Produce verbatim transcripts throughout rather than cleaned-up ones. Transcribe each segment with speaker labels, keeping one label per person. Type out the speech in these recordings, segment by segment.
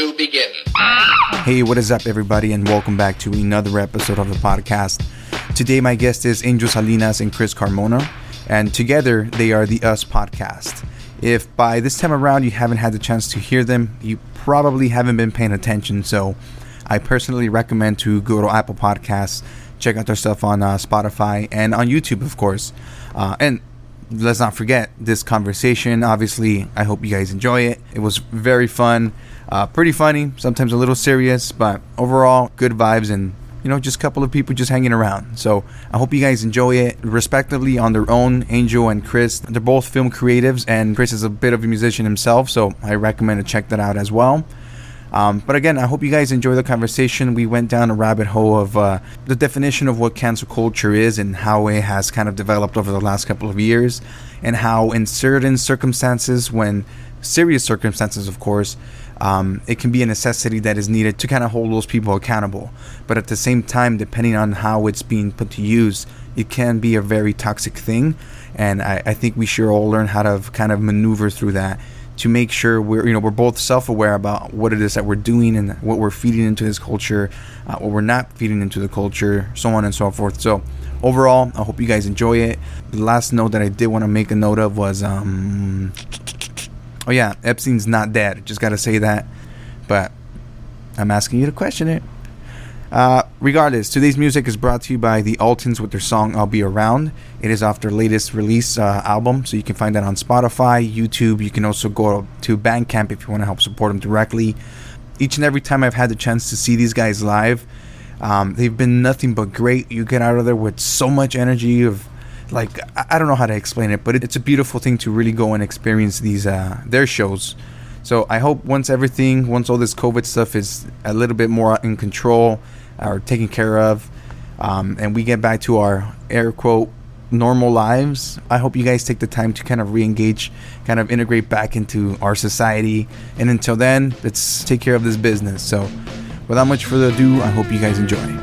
Speaker 1: to begin.
Speaker 2: Hey, what is up, everybody, and welcome back to another episode of the podcast. Today, my guest is Angel Salinas and Chris Carmona, and together they are the Us Podcast. If by this time around you haven't had the chance to hear them, you probably haven't been paying attention, so I personally recommend to go to Apple Podcasts, check out their stuff on uh, Spotify, and on YouTube, of course. Uh, and let's not forget this conversation. Obviously, I hope you guys enjoy it. It was very fun, uh, pretty funny, sometimes a little serious, but overall, good vibes and, you know, just a couple of people just hanging around. So I hope you guys enjoy it, respectively on their own. Angel and Chris, they're both film creatives, and Chris is a bit of a musician himself, so I recommend to check that out as well. Um, but again, I hope you guys enjoy the conversation. We went down a rabbit hole of uh, the definition of what cancel culture is and how it has kind of developed over the last couple of years, and how in certain circumstances, when serious circumstances, of course, um, it can be a necessity that is needed to kind of hold those people accountable. But at the same time, depending on how it's being put to use, it can be a very toxic thing. And I, I think we should all learn how to kind of maneuver through that, to make sure we're, you know, we're both self-aware about what it is that we're doing and what we're feeding into this culture, uh, what we're not feeding into the culture, so on and so forth. So overall, I hope you guys enjoy it. The last note that I did want to make a note of was, um, oh yeah, Epstein's not dead. Just got to say that, but I'm asking you to question it. Uh, regardless, today's music is brought to you by the Altons with their song I'll Be Around. It is off their latest release uh, album, so you can find that on Spotify, YouTube. You can also go to Bandcamp if you want to help support them directly. Each and every time I've had the chance to see these guys live, um, they've been nothing but great. You get out of there with so much energy of, like, I, I don't know how to explain it, but it, it's a beautiful thing to really go and experience these uh, their shows. So I hope once everything, once all this COVID stuff is a little bit more in control or taken care of, um, and we get back to our air quote normal lives, I hope you guys take the time to kind of re-engage, kind of integrate back into our society. And until then, let's take care of this business. So without much further ado, I hope you guys enjoy.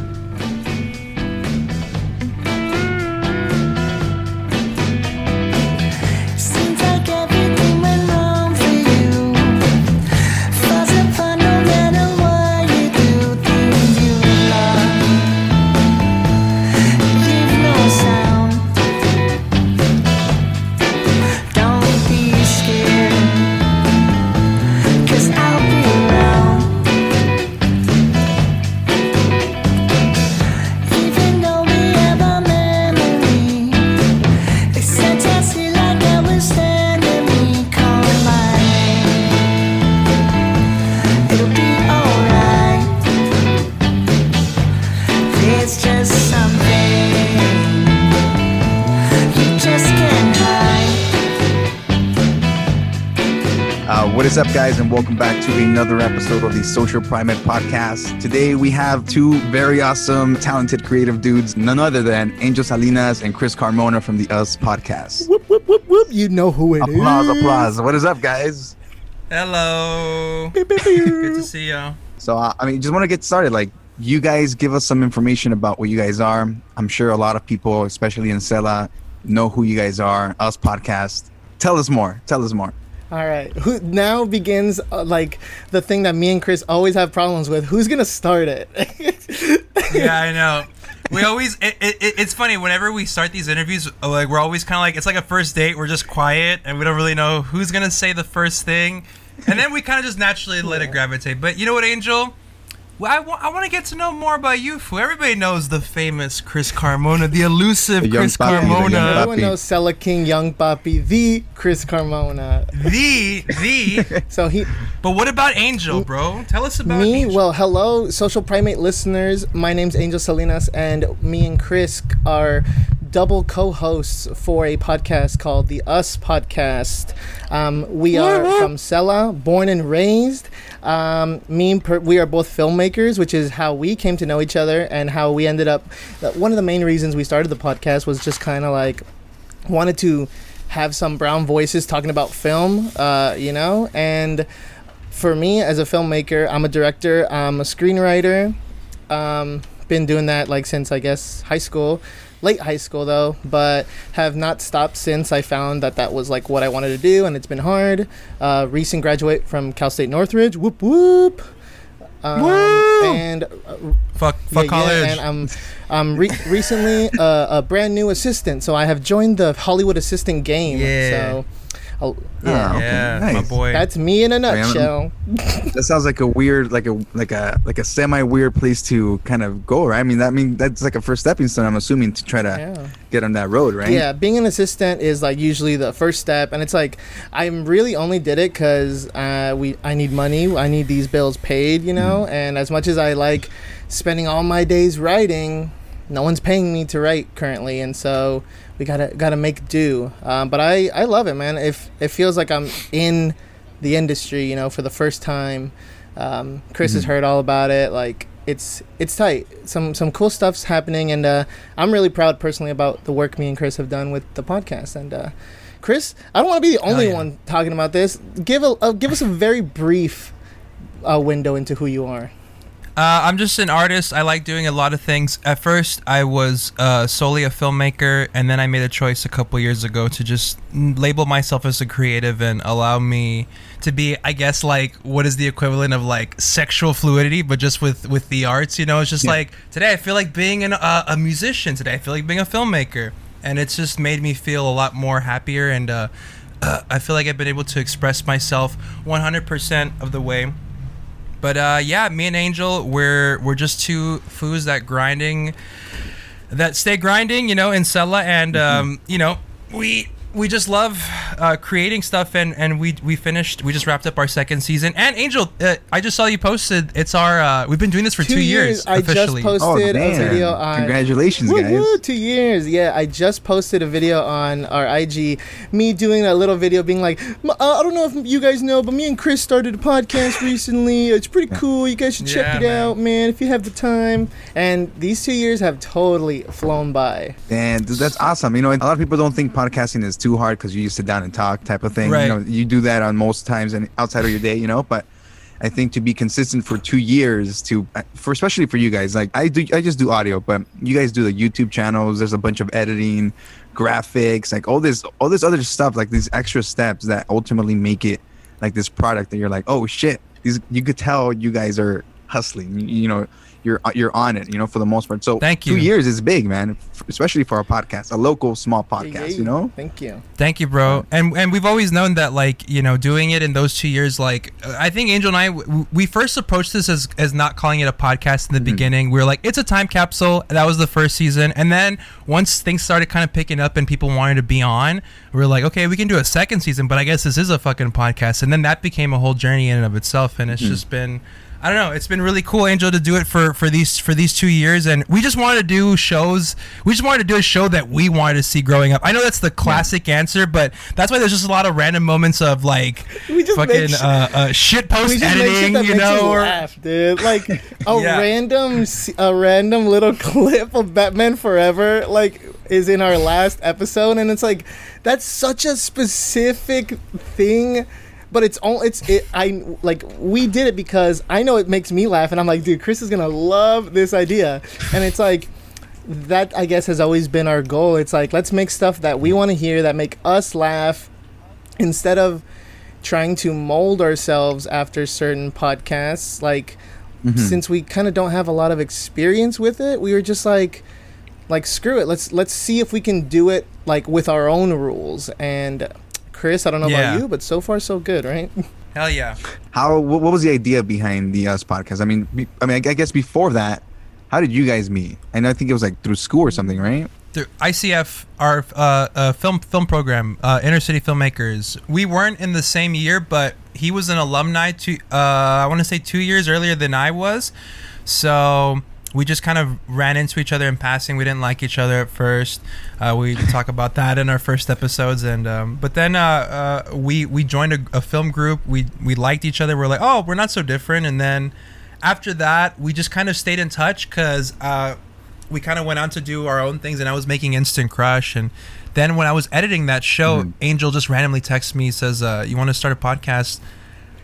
Speaker 2: What is up, guys, and welcome back to another episode of the Social Primate Podcast. Today we have two very awesome, talented, creative dudes, none other than Angel Salinas and Chris Carmona from the Us Podcast.
Speaker 3: Whoop, whoop, whoop, whoop. You know who it
Speaker 2: applause,
Speaker 3: is.
Speaker 2: Applause, applause. What is up, guys?
Speaker 4: Hello. Good to see y'all.
Speaker 2: So, uh, I mean, just want to get started. Like, you guys give us some information about what you guys are. I'm sure a lot of people, especially in Cela, know who you guys are. Us Podcast. Tell us more. Tell us more.
Speaker 3: All right. Who now begins uh, like the thing that me and Chris always have problems with. Who's gonna start it?
Speaker 4: Yeah, I know. We always. It, it, it's funny whenever we start these interviews. Like we're always kind of like it's like a first date. We're just quiet and we don't really know who's gonna say the first thing, and then we kind of just naturally let it gravitate. But you know what, Angel? Well, I, w- I want to get to know more about you. Fu. Everybody knows the famous Chris Carmona, the elusive
Speaker 2: the
Speaker 4: Chris
Speaker 2: papi,
Speaker 4: Carmona.
Speaker 3: Everyone knows Cela King, Young Papi, the Chris Carmona.
Speaker 4: The, the.
Speaker 3: So he.
Speaker 4: But what about Angel, bro? Tell us about
Speaker 3: me.
Speaker 4: Angel.
Speaker 3: Well, hello, Social Primate listeners. My name's Angel Salinas, and me and Chris are double co-hosts for a podcast called the Us Podcast. Um, we are from Cela, born and raised. Um, me and per- we are both filmmakers, which is how we came to know each other and how we ended up. Uh, one of the main reasons we started the podcast was just kind of like wanted to have some brown voices talking about film, uh, you know. And for me, as a filmmaker, I'm a director, I'm a screenwriter. Um, been doing that like since I guess high school. late high school though, but have not stopped since I found that that was like what I wanted to do, and it's been hard. Uh, recent graduate from Cal State Northridge. Whoop whoop. Um,
Speaker 2: Woo!
Speaker 3: And uh,
Speaker 4: Fuck, fuck
Speaker 3: yeah,
Speaker 4: college.
Speaker 3: yeah, and I'm, I'm re- recently uh, a brand new assistant, so I have joined the Hollywood assistant game.
Speaker 4: Yeah.
Speaker 3: So, I'll,
Speaker 2: Oh,
Speaker 3: yeah,
Speaker 2: okay,
Speaker 4: Yeah,
Speaker 2: nice.
Speaker 4: my boy.
Speaker 3: that's me in a nutshell.
Speaker 2: That sounds like a weird, like a like a like a semi weird place to kind of go, right? I mean, that I mean that's like a first stepping stone. I'm assuming to try to
Speaker 3: Yeah.
Speaker 2: get on that road, right?
Speaker 3: Yeah, being an assistant is like usually the first step, and it's like I really only did it because uh, we I need money, I need these bills paid, you know.
Speaker 2: Mm-hmm.
Speaker 3: And as much as I like spending all my days writing, no one's paying me to write currently, and so we gotta gotta make do. Um, but I I love it, man. If it feels like I'm in the industry, you know, for the first time. Um, Chris
Speaker 2: Mm-hmm.
Speaker 3: has heard all about it. Like it's it's tight. Some some cool stuff's happening, and uh, I'm really proud personally about the work me and Chris have done with the podcast. And uh, Chris, I don't want to be the only
Speaker 4: yeah.
Speaker 3: one talking about this. Give a uh, give us a very brief uh, window into who you are.
Speaker 4: Uh, I'm just an artist. I like doing a lot of things. At first, I was uh, solely a filmmaker, and then I made a choice a couple years ago to just label myself as a creative and allow me to be, I guess, like what is the equivalent of like sexual fluidity, but just with with the arts. You know, it's just
Speaker 2: Yeah.
Speaker 4: like today I feel like being an, uh, a musician. Today I feel like being a filmmaker, and it's just made me feel a lot more happier. And uh, uh, I feel like I've been able to express myself one hundred percent of the way. But uh, yeah, me and Angel, we're we're just two foos that grinding, that stay grinding, you know, in Sella, and um, you know, we we just love uh, creating stuff, and, and we we finished, we just wrapped up our second season. And Angel, uh, I just saw you posted. It's our uh, we've been doing this for two, years,
Speaker 3: I
Speaker 4: officially.
Speaker 3: just
Speaker 2: Oh,
Speaker 3: posted a
Speaker 2: man.
Speaker 3: video on.
Speaker 2: Congratulations,
Speaker 3: Woo,
Speaker 2: guys.
Speaker 3: woo, two years. Yeah, I just posted a video on our I G. Me doing a little video being like, "M- uh, I don't know if you guys know, but me and Chris started a podcast recently. It's pretty cool. You guys should check
Speaker 4: Yeah,
Speaker 3: it
Speaker 4: man.
Speaker 3: out, man, if you have the time. And these two years have totally flown by.
Speaker 2: And dude, that's awesome. You know, a lot of people don't think podcasting is too hard because you used to sit down and talk type of thing.
Speaker 4: Right.
Speaker 2: You know, you do that on most times and outside of your day, you know, but I think to be consistent for two years to, for especially for you guys, like I do, I just do audio, but you guys do the YouTube channels. There's a bunch of editing, graphics, like all this, all this other stuff, like these extra steps that ultimately make it like this product that you're like, oh shit, these, you could tell you guys are hustling, you, you know, you're, you're on it, you know, for the most part. So
Speaker 4: Thank you.
Speaker 2: two years is big, man, especially for our podcast, a local small podcast,
Speaker 3: Yeah,
Speaker 2: you know?
Speaker 3: Thank you.
Speaker 4: Thank you, bro. And and we've always known that, like, you know, doing it in those two years, like, uh, I think Angel and I, w- we first approached this as, as not calling it a podcast in the
Speaker 2: Mhm.
Speaker 4: beginning. We were like, it's a time capsule. That was the first season. And then once things started kind of picking up and people wanted to be on, we were like, okay, we can do a second season, but I guess this is a fucking podcast. And then that became a whole journey in and of itself. And it's
Speaker 2: Mhm.
Speaker 4: just been... I don't know. It's been really cool, Angel, to do it for, for these for these two years, and we just wanted to do shows. We just wanted to do a show that we wanted to see growing up. I know that's the classic answer, but that's why there's just a lot of random moments of like
Speaker 3: We just
Speaker 4: fucking
Speaker 3: make sh-
Speaker 4: uh, uh, shit
Speaker 3: We
Speaker 4: post
Speaker 3: just make shit
Speaker 4: editing,
Speaker 3: that
Speaker 4: you
Speaker 3: makes
Speaker 4: know.
Speaker 3: you
Speaker 4: Or,
Speaker 3: laugh, dude. Like a
Speaker 4: Yeah.
Speaker 3: random, s- a random little clip of Batman Forever, like, is in our last episode, and it's like that's such a specific thing. But it's all it's it. I like we did it because I know it makes me laugh, and I'm like, dude, Chris is gonna love this idea, and it's like. That I guess has always been our goal. It's like let's make stuff that we want to hear that make us laugh instead of trying to mold ourselves after certain podcasts. Like
Speaker 2: Mhm.
Speaker 3: since we kind of don't have a lot of experience with it, we were just like like screw it. Let's let's see if we can do it like with our own rules. And Chris, I don't know
Speaker 4: Yeah.
Speaker 3: about you, but so far so good, right?
Speaker 4: hell yeah.
Speaker 2: How, what, what was the idea behind the Us podcast? I mean, be, I mean, I guess before that, how did you guys meet? And I think it was like through school or something, right?
Speaker 4: Through I C F, our uh, uh, film film program, uh, Inner City Filmmakers. We weren't in the same year, but he was an alumni. To uh, I want to say two years earlier than I was. So we just kind of ran into each other in passing. We didn't like each other at first. Uh, we talk about that in our first episodes, and um, but then uh, uh, we we joined a, a film group. We we liked each other. We're like, oh, we're not so different. And then after that, we just kind of stayed in touch because. Uh, we kind of went on to do our own things, and I was making Instant Crush. And then when I was editing that show,
Speaker 2: Mhm.
Speaker 4: Angel just randomly texts me, says, uh, you want to start a podcast?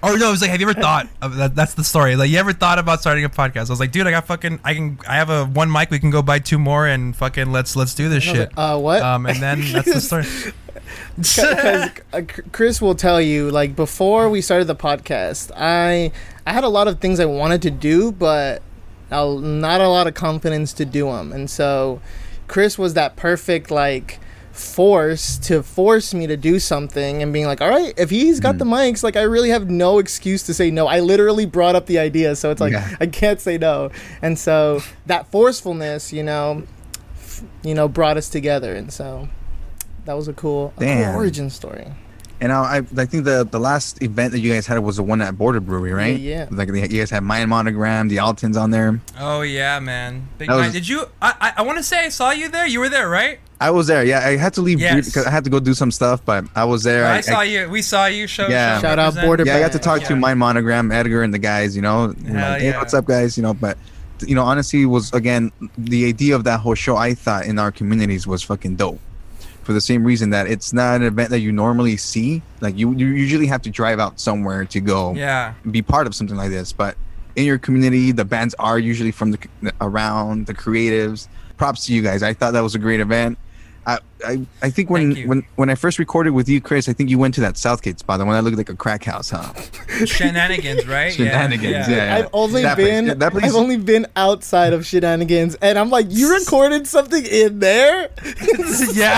Speaker 4: Or no, it was like, have you ever thought of that? That's the story. Like, you ever thought about starting a podcast? I was like, dude, I got fucking, I can, I have a one mic. We can go buy two more and fucking let's let's do this shit.
Speaker 3: Like, uh, what?
Speaker 4: Um, and then that's the story.
Speaker 3: Because uh, Chris will tell you, like, before we started the podcast, I I had a lot of things I wanted to do, but uh, not a lot of confidence to do them. And so Chris was that perfect, like, force to force me to do something and being like, all right, if he's got mm. the mics, like, I really have no excuse to say no. I literally brought up the idea, so it's like, yeah. I can't say no. And so that forcefulness, you know, f- you know, brought us together. And so that was a cool, a cool origin story.
Speaker 2: And I, I think the the last event that you guys had was the one at Border Brewery, right?
Speaker 3: Yeah. yeah.
Speaker 2: Like you guys had Mayan Monogram, the Altons on there.
Speaker 4: Oh yeah, man. Big
Speaker 2: was,
Speaker 4: night. Did you? I I, I want to say I saw you there. You were there, right?
Speaker 2: I was there. Yeah, I had to leave
Speaker 4: yes.
Speaker 2: because I had to go do some stuff, but I was there.
Speaker 4: I,
Speaker 2: I
Speaker 4: saw
Speaker 2: I,
Speaker 4: you. We saw you. Show.
Speaker 2: Yeah.
Speaker 4: Show
Speaker 3: Shout out Border.
Speaker 2: Yeah, I got to talk
Speaker 4: yeah.
Speaker 2: to Mayan Monogram, Edgar, and the guys. You know,
Speaker 4: Hell
Speaker 2: like, hey,
Speaker 4: yeah.
Speaker 2: what's up, guys? You know, but you know, honestly, was again the idea of that whole show. I thought in our communities was fucking dope. For the same reason that it's not an event that you normally see. Like you, you usually have to drive out somewhere to go
Speaker 4: yeah.
Speaker 2: be part of something like this. But in your community, the bands are usually from the around the creatives. Props to you guys. I thought that was a great event. I I, I think when, when when I first recorded with you, Chris, I think you went to that Southgate spot, the one that looked like a crack house, huh?
Speaker 4: Shenanigans, right?
Speaker 2: Shenanigans, yeah. yeah. yeah.
Speaker 3: I've only
Speaker 2: that
Speaker 3: been
Speaker 2: place, that place,
Speaker 3: I've only been outside of Shenanigans, and I'm like, you recorded something in there?
Speaker 4: yeah.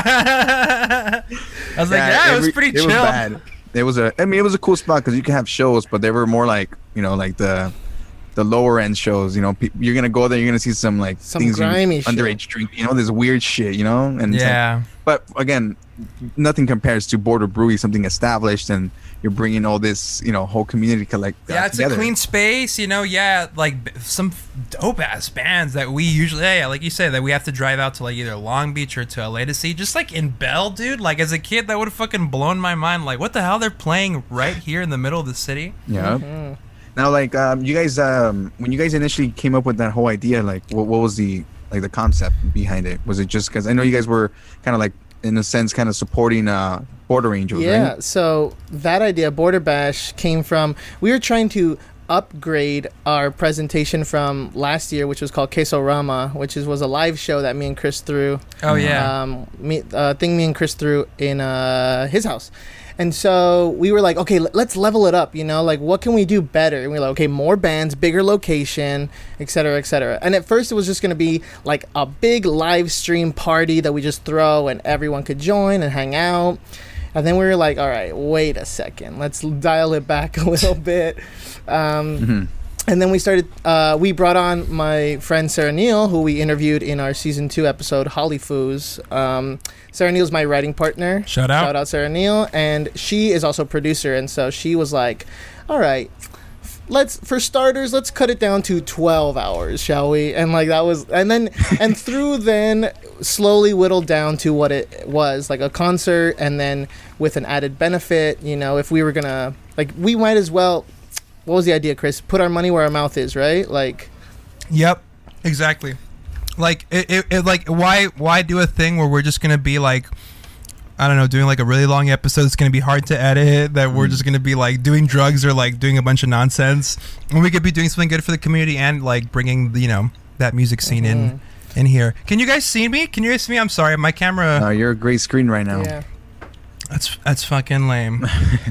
Speaker 4: I was like, yeah, yeah it was pretty
Speaker 2: it
Speaker 4: chill.
Speaker 2: Was bad. It was a, I mean, it was a cool spot because you can have shows, but they were more like, you know, like the. the lower end shows, you know, pe- you're gonna go there, you're gonna see some like
Speaker 3: some
Speaker 2: things
Speaker 3: grimy
Speaker 2: you,
Speaker 3: shit.
Speaker 2: underage drink, you know, this weird shit, you know, and
Speaker 4: yeah.
Speaker 2: Like, but again, nothing compares to Border Brewery, something established, and you're bringing all this, you know, whole community collect. Uh,
Speaker 4: yeah, it's
Speaker 2: together.
Speaker 4: a clean space, you know. Yeah, like b- some dope ass bands that we usually, yeah, like you said, that we have to drive out to like either Long Beach or to L A to see. Just like in Bell, dude. Like as a kid, that would have fucking blown my mind. Like, what the hell? They're playing right here in the middle of the city.
Speaker 2: Yeah.
Speaker 3: Mm-hmm.
Speaker 2: Now, like, um, you guys, um, when you guys initially came up with that whole idea, like, what, what was the, like, the concept behind it? Was it just because I know you guys were kind of like, in a sense, kind of supporting uh, Border Angels,
Speaker 3: yeah,
Speaker 2: right?
Speaker 3: So that idea, Border Bash, came from, we were trying to upgrade our presentation from last year, which was called Queso Rama, which is, was a live show that me and Chris threw.
Speaker 4: Oh, yeah.
Speaker 3: Um, me, uh, thing me and Chris threw in uh, his house. And so we were like, okay, let's level it up, you know, like what can we do better? And we we're like, okay, more bands, bigger location, et cetera, et cetera. And at first it was just going to be like a big live stream party that we just throw and everyone could join and hang out. And then we were like, all right, wait a second, let's dial it back a little bit. Um, mm-hmm. And then we started, uh, we brought on my friend Sarah Neal, who we interviewed in our season two episode, Holly Foos. Um, Sarah Neal's my writing partner.
Speaker 4: Shout out.
Speaker 3: Shout out Sarah Neal. And she is also a producer. And so she was like, all right, let's, for starters, let's cut it down to twelve hours, shall we? And like that was, and then, and through then slowly whittled down to what it was, like a concert. And then with an added benefit, you know, if we were going to, like, we might as well, what was the idea, Chris? Put our money where our mouth is, right? Like,
Speaker 4: yep, exactly. Like, it, it, it, like, why, why do a thing where we're just gonna be like, I don't know, doing like a really long episode that's gonna be hard to edit? That we're just gonna be like doing drugs or like doing a bunch of nonsense, when we could be doing something good for the community and like bringing, you know, that music scene mm-hmm. in, in here. Can you guys see me? Can you guys see me? I'm sorry, my camera.
Speaker 2: Uh, you're a great screen right now.
Speaker 3: Yeah.
Speaker 4: That's that's fucking lame.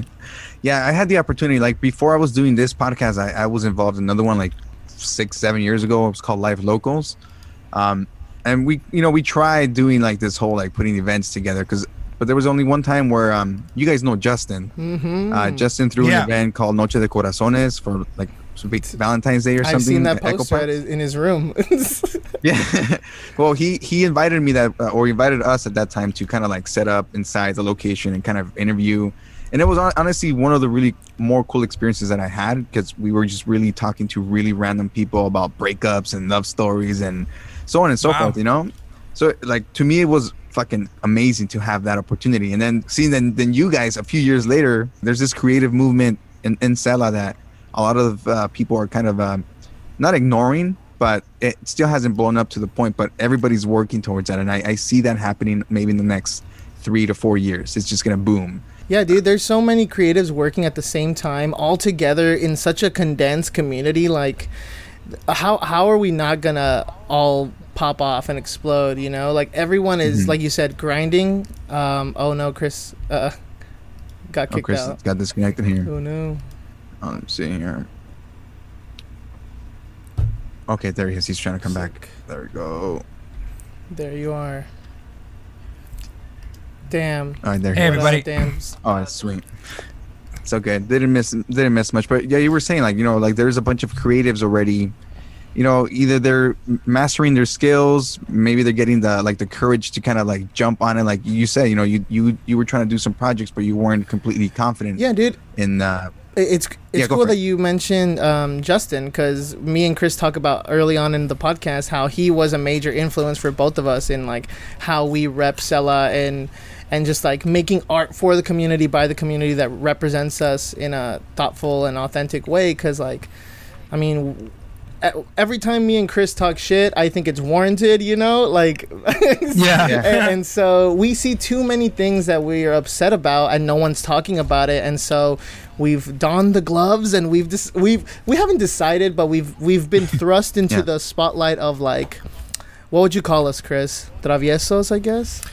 Speaker 2: Yeah, I had the opportunity, like, before I was doing this podcast, I, I was involved in another one, like, six, seven years ago. It was called Live Locals. Um, and we, you know, we tried doing, like, this whole, like, putting events together, because, but there was only one time where, um, you guys know Justin.
Speaker 3: Mm-hmm.
Speaker 2: Uh, Justin threw
Speaker 4: yeah.
Speaker 2: an event called Noche de Corazones for, like, Valentine's Day or something.
Speaker 3: I've seen that
Speaker 2: Echo
Speaker 3: poster
Speaker 2: Park.
Speaker 3: in his room.
Speaker 2: Yeah. Well, he, he invited me that, uh, or invited us at that time to kind of, like, set up inside the location and kind of interview. And it was honestly one of the really more cool experiences that I had, because we were just really talking to really random people about breakups and love stories and so on and so
Speaker 4: wow.
Speaker 2: forth, you know? So, like, to me, it was fucking amazing to have that opportunity. And then seeing then, then you guys a few years later, there's this creative movement in, in Sela that a lot of uh, people are kind of um, not ignoring, but it still hasn't blown up to the point. But everybody's working towards that. And I, I see that happening maybe in the next three to four years. It's just going to boom.
Speaker 3: Yeah, dude, there's so many creatives working at the same time, all together in such a condensed community. Like, how how are we not gonna all pop off and explode? You know, like everyone is, mm-hmm. like you said, grinding. Um, oh no, Chris uh, got kicked
Speaker 2: oh, Chris
Speaker 3: out.
Speaker 2: Got disconnected here.
Speaker 3: Oh no.
Speaker 2: Oh, let me see here. Okay, there he is. He's trying to come back. There we go.
Speaker 3: There you are. Damn.
Speaker 2: All right, there.
Speaker 4: Hey, everybody.
Speaker 3: Damn.
Speaker 2: Oh, that's sweet. It's okay. They didn't miss. They didn't miss much. But yeah, you were saying like you know like there's a bunch of creatives already. You know, either they're mastering their skills, maybe they're getting the like the courage to kind of like jump on it. Like you said, you know, you you you were trying to do some projects, but you weren't completely confident.
Speaker 3: Yeah, dude.
Speaker 2: In uh,
Speaker 3: it's it's
Speaker 2: yeah,
Speaker 3: cool that
Speaker 2: it.
Speaker 3: you mentioned um, Justin, because me and Chris talk about early on in the podcast how he was a major influence for both of us in like how we rep Sela and and just like making art for the community by the community that represents us in a thoughtful and authentic way. Because like, I mean, every time me and Chris talk shit, I think it's warranted, you know, like,
Speaker 4: yeah.
Speaker 3: and, and so we see too many things that we are upset about and no one's talking about it. And so we've donned the gloves and we've just, we've, we haven't decided, but we've, we've been thrust into yeah. the spotlight of like, what would you call us, Chris? Traviesos, I guess.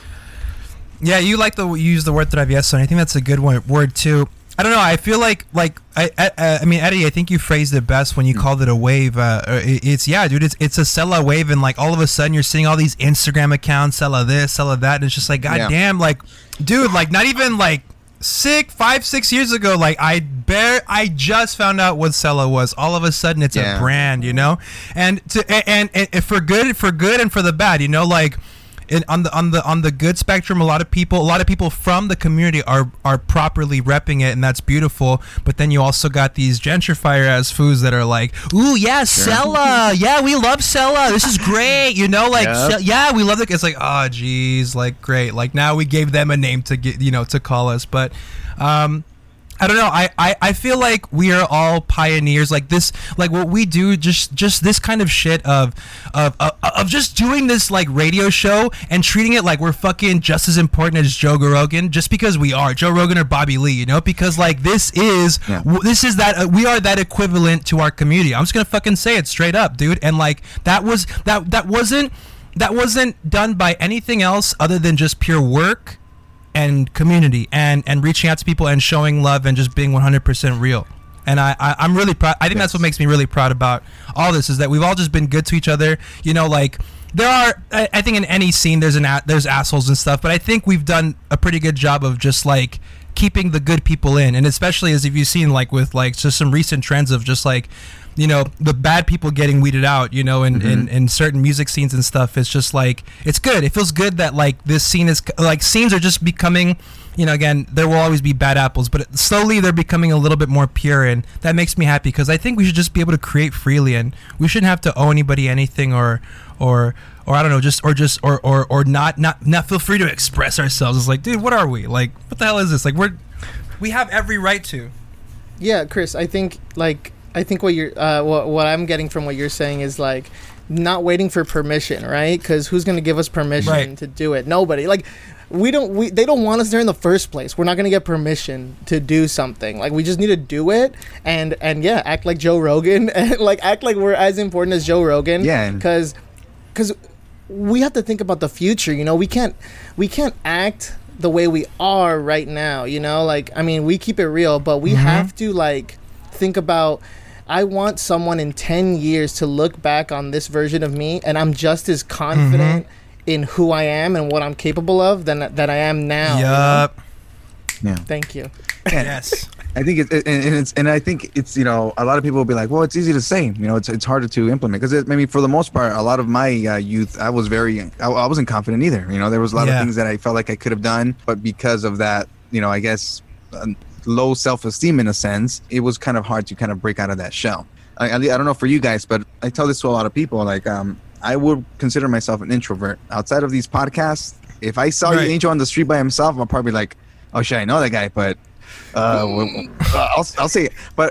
Speaker 4: Yeah. You like the, you use the word travieso, and I think that's a good one, word too. I don't know. I feel like, like I, I, I mean, Eddie, I think you phrased it best when you mm. called it a wave. Uh, it's yeah, dude. It's it's a Sela wave, and like all of a sudden you're seeing all these Instagram accounts, Sela this, Sela that, and it's just like, god yeah. damn, like, dude, like not even like six, five, six years ago, like I bear, I just found out what Sela was. All of a sudden, it's yeah. a brand, you know, and to and, and and for good, for good, and for the bad, you know, like. In, on the on the on the good spectrum, a lot of people, a lot of people from the community are are properly repping it, and that's beautiful. But then you also got these gentrifier ass fools that are like, "Ooh, yeah, sure. Sela, yeah, we love Sela. This is great, you know, like, yep. Se- yeah, we love it." It's like, oh, geez, like, great, like now we gave them a name to get, you know, to call us, but. um I don't know. I, I, I feel like we are all pioneers. Like this, like what we do, just just this kind of shit of of of, of just doing this like radio show and treating it like we're fucking just as important as Joe Rogan, just because we are Joe Rogan or Bobby Lee, you know? Because like this is yeah. w- this is that uh, we are that equivalent to our community. I'm just gonna fucking say it straight up, dude. And like that was that that wasn't that wasn't done by anything else other than just pure work and community and and reaching out to people and showing love and just being one hundred percent real. And I, I I'm really proud. I think yes. that's what makes me really proud about all this, is that we've all just been good to each other, you know. Like there are I, I think in any scene there's an a, there's assholes and stuff, but I think we've done a pretty good job of just like keeping the good people in. And especially as if you've seen like with like just some recent trends of just like, you know, the bad people getting weeded out, you know, in, mm-hmm. in, in certain music scenes and stuff. It's just like, it's good. It feels good that like this scene is like, scenes are just becoming, you know, again, there will always be bad apples, but slowly they're becoming a little bit more pure. And that makes me happy, because I think we should just be able to create freely, and we shouldn't have to owe anybody anything, or, or, or I don't know, just, or just, or, or, or not, not, not feel free to express ourselves. It's like, dude, what are we? Like, what the hell is this? Like, we're, we have every right to.
Speaker 3: Yeah, Chris, I think like, I think what you're, uh, what, what I'm getting from what you're saying is like not waiting for permission, right? Because who's going to give us permission right. to do it? Nobody. Like we don't, we they don't want us there in the first place. We're not going to get permission to do something. Like we just need to do it, and and yeah, act like Joe Rogan, and like act like we're as important as Joe Rogan.
Speaker 2: Yeah.
Speaker 3: Because, because we have to think about the future. You know, we can't, we can't act the way we are right now. You know, like I mean, we keep it real, but we mm-hmm. have to like think about. I want someone in ten years to look back on this version of me, and I'm just as confident mm-hmm. in who I am and what I'm capable of than that I am now.
Speaker 4: Yup.
Speaker 3: You know? Yeah. Thank you.
Speaker 4: Yes.
Speaker 2: I think it's and it's and I think it's you know a lot of people will be like, well, it's easy to say, you know, it's it's harder to implement, because maybe for the most part, a lot of my uh, youth, I was very I, I wasn't confident either. You know, there was a lot yeah. of things that I felt like I could have done, but because of that, you know, I guess. Uh, low self-esteem in a sense, it was kind of hard to kind of break out of that shell. I, I, I don't know for you guys, but I tell this to a lot of people, like um I would consider myself an introvert outside of these podcasts. If I saw right. Angel on the street by himself, I'm probably like, oh shit, I know that guy, but uh I'll, I'll say it. But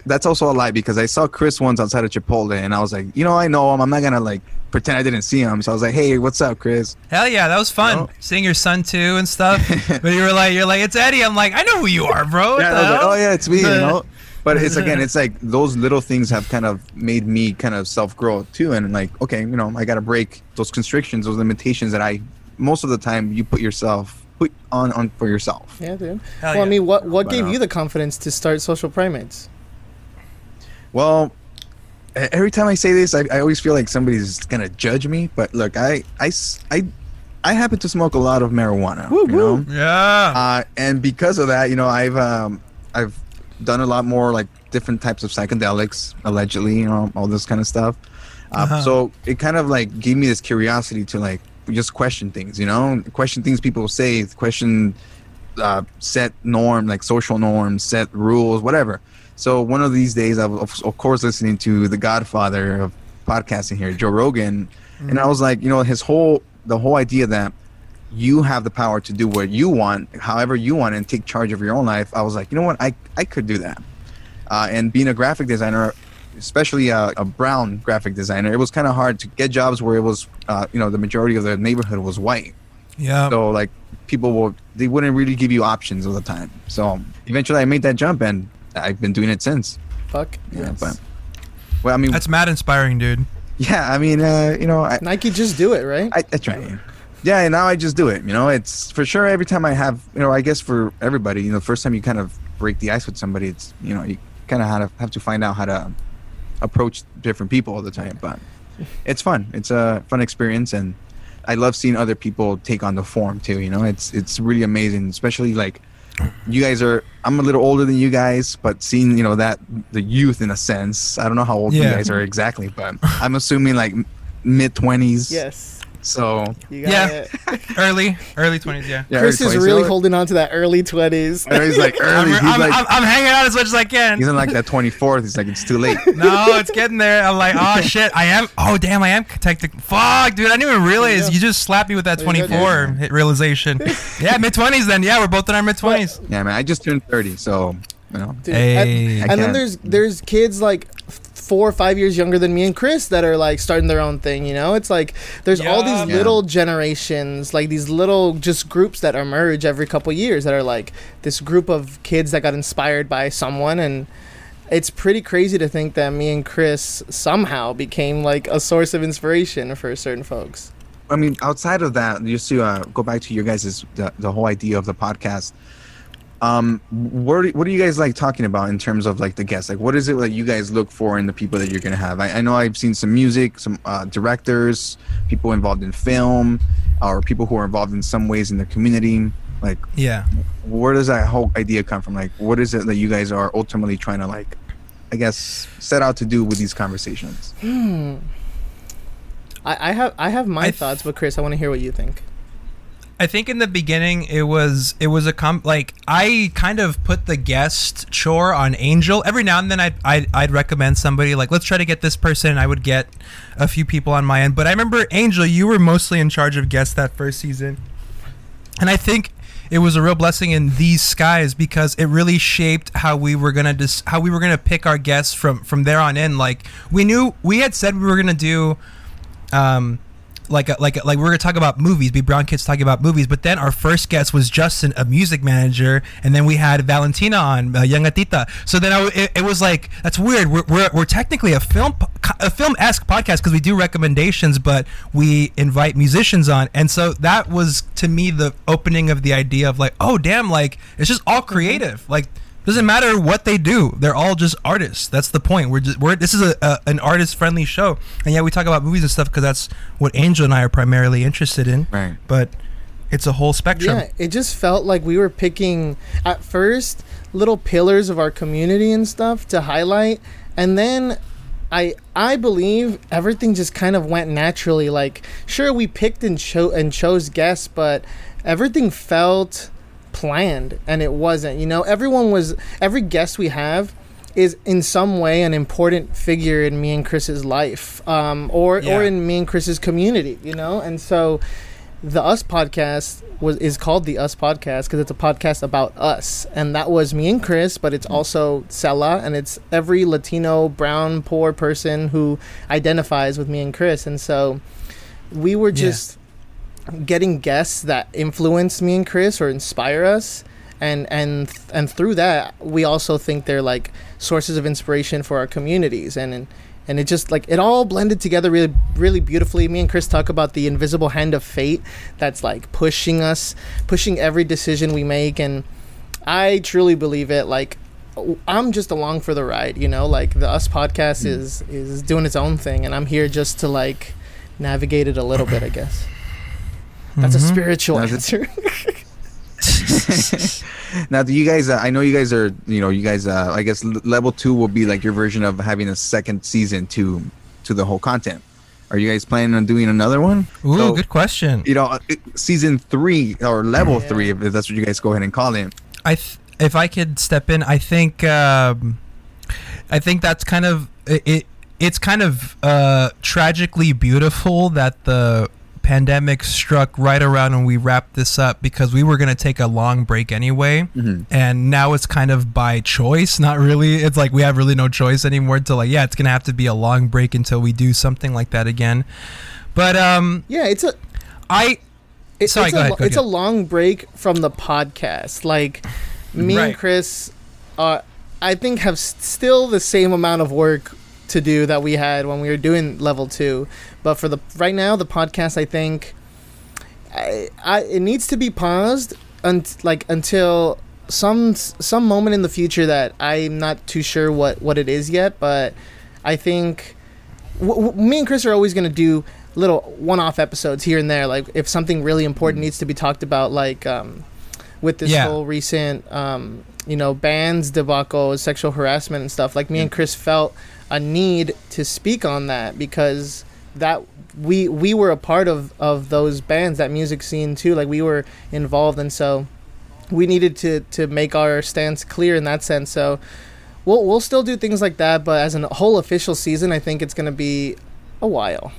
Speaker 2: that's also a lie because I saw Chris once outside of Chipotle, and I was like, you know, I know him. I'm not gonna like pretend I didn't see him. So I was like, hey, what's up, Chris?
Speaker 4: Hell yeah, that was fun.
Speaker 2: You know?
Speaker 4: Seeing your son too and stuff. But you were like, you're like, it's Eddie. I'm like, I know who you are, bro. What
Speaker 2: Yeah,
Speaker 4: the
Speaker 2: I was like,
Speaker 4: hell?
Speaker 2: oh yeah, it's me. You know. But it's again, it's like those little things have kind of made me kind of self-grow too, and like, okay, you know, I gotta break those constrictions, those limitations that I most of the time you put yourself put on on for yourself.
Speaker 3: Yeah, dude.
Speaker 4: Hell
Speaker 3: well,
Speaker 4: yeah.
Speaker 3: I mean, what what
Speaker 2: But,
Speaker 3: gave
Speaker 2: uh,
Speaker 3: you the confidence to start Social Primates?
Speaker 2: Well, e- every time I say this, I, I always feel like somebody's gonna judge me. But look, I I s- I, I happen to smoke a lot of marijuana,
Speaker 3: Woo,
Speaker 2: you know,
Speaker 4: Yeah.
Speaker 2: uh, and because of that, you know, I've um I've done a lot more like different types of psychedelics, allegedly, you know, all this kind of stuff. Uh,
Speaker 4: Uh-huh.
Speaker 2: So it kind of like gave me this curiosity to like just question things, you know, question things people say, question uh, set norm, like social norms, set rules, whatever. So one of these days, I was of course listening to the Godfather of podcasting here, Joe Rogan,
Speaker 4: Mm-hmm.
Speaker 2: and I was like, you know, his whole the whole idea that you have the power to do what you want, however you want, and take charge of your own life. I was like, you know what, I I could do that. Uh, and being a graphic designer, especially a, a brown graphic designer, it was kind of hard to get jobs where it was, uh, you know, the majority of the neighborhood was white.
Speaker 4: Yeah.
Speaker 2: So like people will, they wouldn't really give you options all the time. So eventually I made that jump and I've been doing it since.
Speaker 3: Fuck.
Speaker 2: Yeah,
Speaker 3: Yes.
Speaker 2: but well, I mean,
Speaker 4: That's mad inspiring, dude.
Speaker 2: yeah, I mean, uh, you know, I,
Speaker 3: Nike, just do it, right?
Speaker 2: I, I try. Yeah, and now I just do it. You know, it's for sure. Every time I have, you know, I guess for everybody, you know, first time you kind of break the ice with somebody, it's, you know, you kind of have to have to find out how to approach different people all the time. But it's fun. It's a fun experience, and I love seeing other people take on the form too. You know, it's it's really amazing, especially like you guys are. I'm a little older than you guys, but seeing, you know, that the youth in a sense. I don't know how old you
Speaker 4: Yeah.
Speaker 2: guys are exactly, but I'm assuming like mid twenties.
Speaker 3: Yes.
Speaker 2: So
Speaker 3: You got
Speaker 4: Yeah.
Speaker 3: it.
Speaker 4: Early, early twenties, yeah.
Speaker 2: yeah,
Speaker 3: Chris
Speaker 2: early
Speaker 3: is
Speaker 2: twenties.
Speaker 3: really
Speaker 2: So-
Speaker 3: holding on to that early twenties.
Speaker 2: I know he's like
Speaker 4: I'm,
Speaker 2: early. He's
Speaker 4: I'm,
Speaker 2: like
Speaker 4: I'm, I'm hanging out as much as I can.
Speaker 2: he's in like that twenty-fourth. He's like, it's too late.
Speaker 4: No, it's getting there. I'm like, oh shit, I am. Oh damn, I am technically. Fuck, dude, I didn't even realize.
Speaker 3: go.
Speaker 4: You just slapped me with that
Speaker 3: There you go,
Speaker 4: twenty-four hit realization. Yeah, mid twenties. Then yeah, we're both in our mid twenties.
Speaker 2: Yeah, man. I just turned thirty, so you know.
Speaker 3: Dude,
Speaker 4: Hey.
Speaker 3: and,
Speaker 2: I
Speaker 3: and then
Speaker 2: can't-
Speaker 3: there's there's kids like four or five years younger than me and Chris that are like starting their own thing. You know, it's like there's all
Speaker 4: Yeah.
Speaker 3: these
Speaker 2: Yeah.
Speaker 3: little generations, like these little just groups that emerge every couple years that are like this group of kids that got inspired by someone. And it's pretty crazy to think that me and Chris somehow became like a source of inspiration for certain folks.
Speaker 2: I mean, outside of that, just to uh, go back to your guys' the, the whole idea of the podcast. Um, what are, what are you guys like talking about in terms of like the guests? Like, what is it that you guys look for in the people that you're gonna have? I, I know I've seen some music, some uh, directors, people involved in film, or people who are involved in some ways in the community. Like,
Speaker 4: Yeah.
Speaker 2: where does that whole idea come from? Like, what is it that you guys are ultimately trying to like, I guess, set out to do with these conversations?
Speaker 3: Hmm. I, I have I have my
Speaker 4: I th-
Speaker 3: thoughts, but Chris, I want to hear what you think.
Speaker 4: I think in the beginning it was it was a com like I kind of put the guest chore on Angel. Every now and then I'd, I'd I'd recommend somebody like let's try to get this person. I would get a few people on my end, but I remember Angel, you were mostly in charge of guests that first season, and I think it was a real blessing in these skies because it really shaped how we were gonna dis- how we were gonna pick our guests from from there on in. Like we knew we had said we were gonna do. Um, like a, like a, like we were gonna talk about movies, be brown kids talking about movies. But then our first guest was Justin, a music manager, and then we had Valentina on, uh, Young Atita. So then I, it, it was like that's weird. We're, we're we're technically a film a film esque podcast because we do recommendations, but we invite musicians on, and so that was to me the opening of the idea of like, oh damn, like it's just all creative, like. Doesn't matter what they do; they're all just artists. That's the point. We're just we're this is a, a an artist friendly show, and yeah, we talk about movies and stuff because that's what Angel and I are primarily interested in.
Speaker 2: Right.
Speaker 4: But it's a whole spectrum.
Speaker 3: Yeah, it just felt like we were picking at first little pillars of our community and stuff to highlight, and then I I believe everything just kind of went naturally. Like, sure, we picked and cho- and chose guests, but everything felt planned, and it wasn't. You know, everyone was every guest we have is in some way an important figure in me and Chris's life, um, or
Speaker 4: Yeah.
Speaker 3: or in me and Chris's community. You know, and so the Us podcast was is called the Us podcast because it's a podcast about us, and that was me and Chris, but it's also Sela, and it's every Latino, brown, poor person who identifies with me and Chris. And so we were just yeah. getting guests that influence me and Chris or inspire us, and and and through that we also think they're like sources of inspiration for our communities. and, and And it just like it all blended together really, really beautifully. Me and Chris talk about the invisible hand of fate that's like pushing us, pushing every decision we make. And I truly believe it. Like I'm just along for the ride, you know, like the Us podcast mm. is, is doing its own thing. And I'm here just to like navigate it a little bit, I guess. That's mm-hmm. a spiritual that's answer.
Speaker 2: Now, do you guys? Uh, I know you guys are. You know, you guys. Uh, I guess l- level two will be like your version of having a second season to to the whole content. Are you guys planning on doing another one?
Speaker 4: Ooh,
Speaker 2: so,
Speaker 4: good question.
Speaker 2: You know, uh, season three or level yeah. three, if that's what you guys go ahead and call it.
Speaker 4: I, th- if I could step in, I think, um, I think that's kind of it. it it's kind of uh, tragically beautiful that the pandemic struck right around when we wrapped this up, because we were going to take a long break anyway. Mm-hmm. And now it's kind of by choice, not really. It's like we have really no choice anymore to like, yeah, it's going to have to be a long break until we do something like that again. But um
Speaker 3: yeah, it's a
Speaker 4: I
Speaker 3: it,
Speaker 4: sorry,
Speaker 3: it's
Speaker 4: go
Speaker 3: a,
Speaker 4: ahead. Go
Speaker 3: it's
Speaker 4: ahead.
Speaker 3: a long break from the podcast. Like me
Speaker 4: right.
Speaker 3: and Chris uh I think have s- still the same amount of work to do that we had when we were doing level two, but for the right now the podcast, I think I, I it needs to be paused unt, like until some some moment in the future that I'm not too sure what what it is yet. But I think w- w- me and Chris are always going to do little one-off episodes here and there, like if something really important needs to be talked about, like um with this yeah. whole recent um you know bands debacle, sexual harassment and stuff. Like me and Chris felt a need to speak on that because that we we were a part of of those bands, that music scene too. Like we were involved, and so we needed to to make our stance clear in that sense. So we'll we'll still do things like that, but as a whole official season, I think it's going to be a while.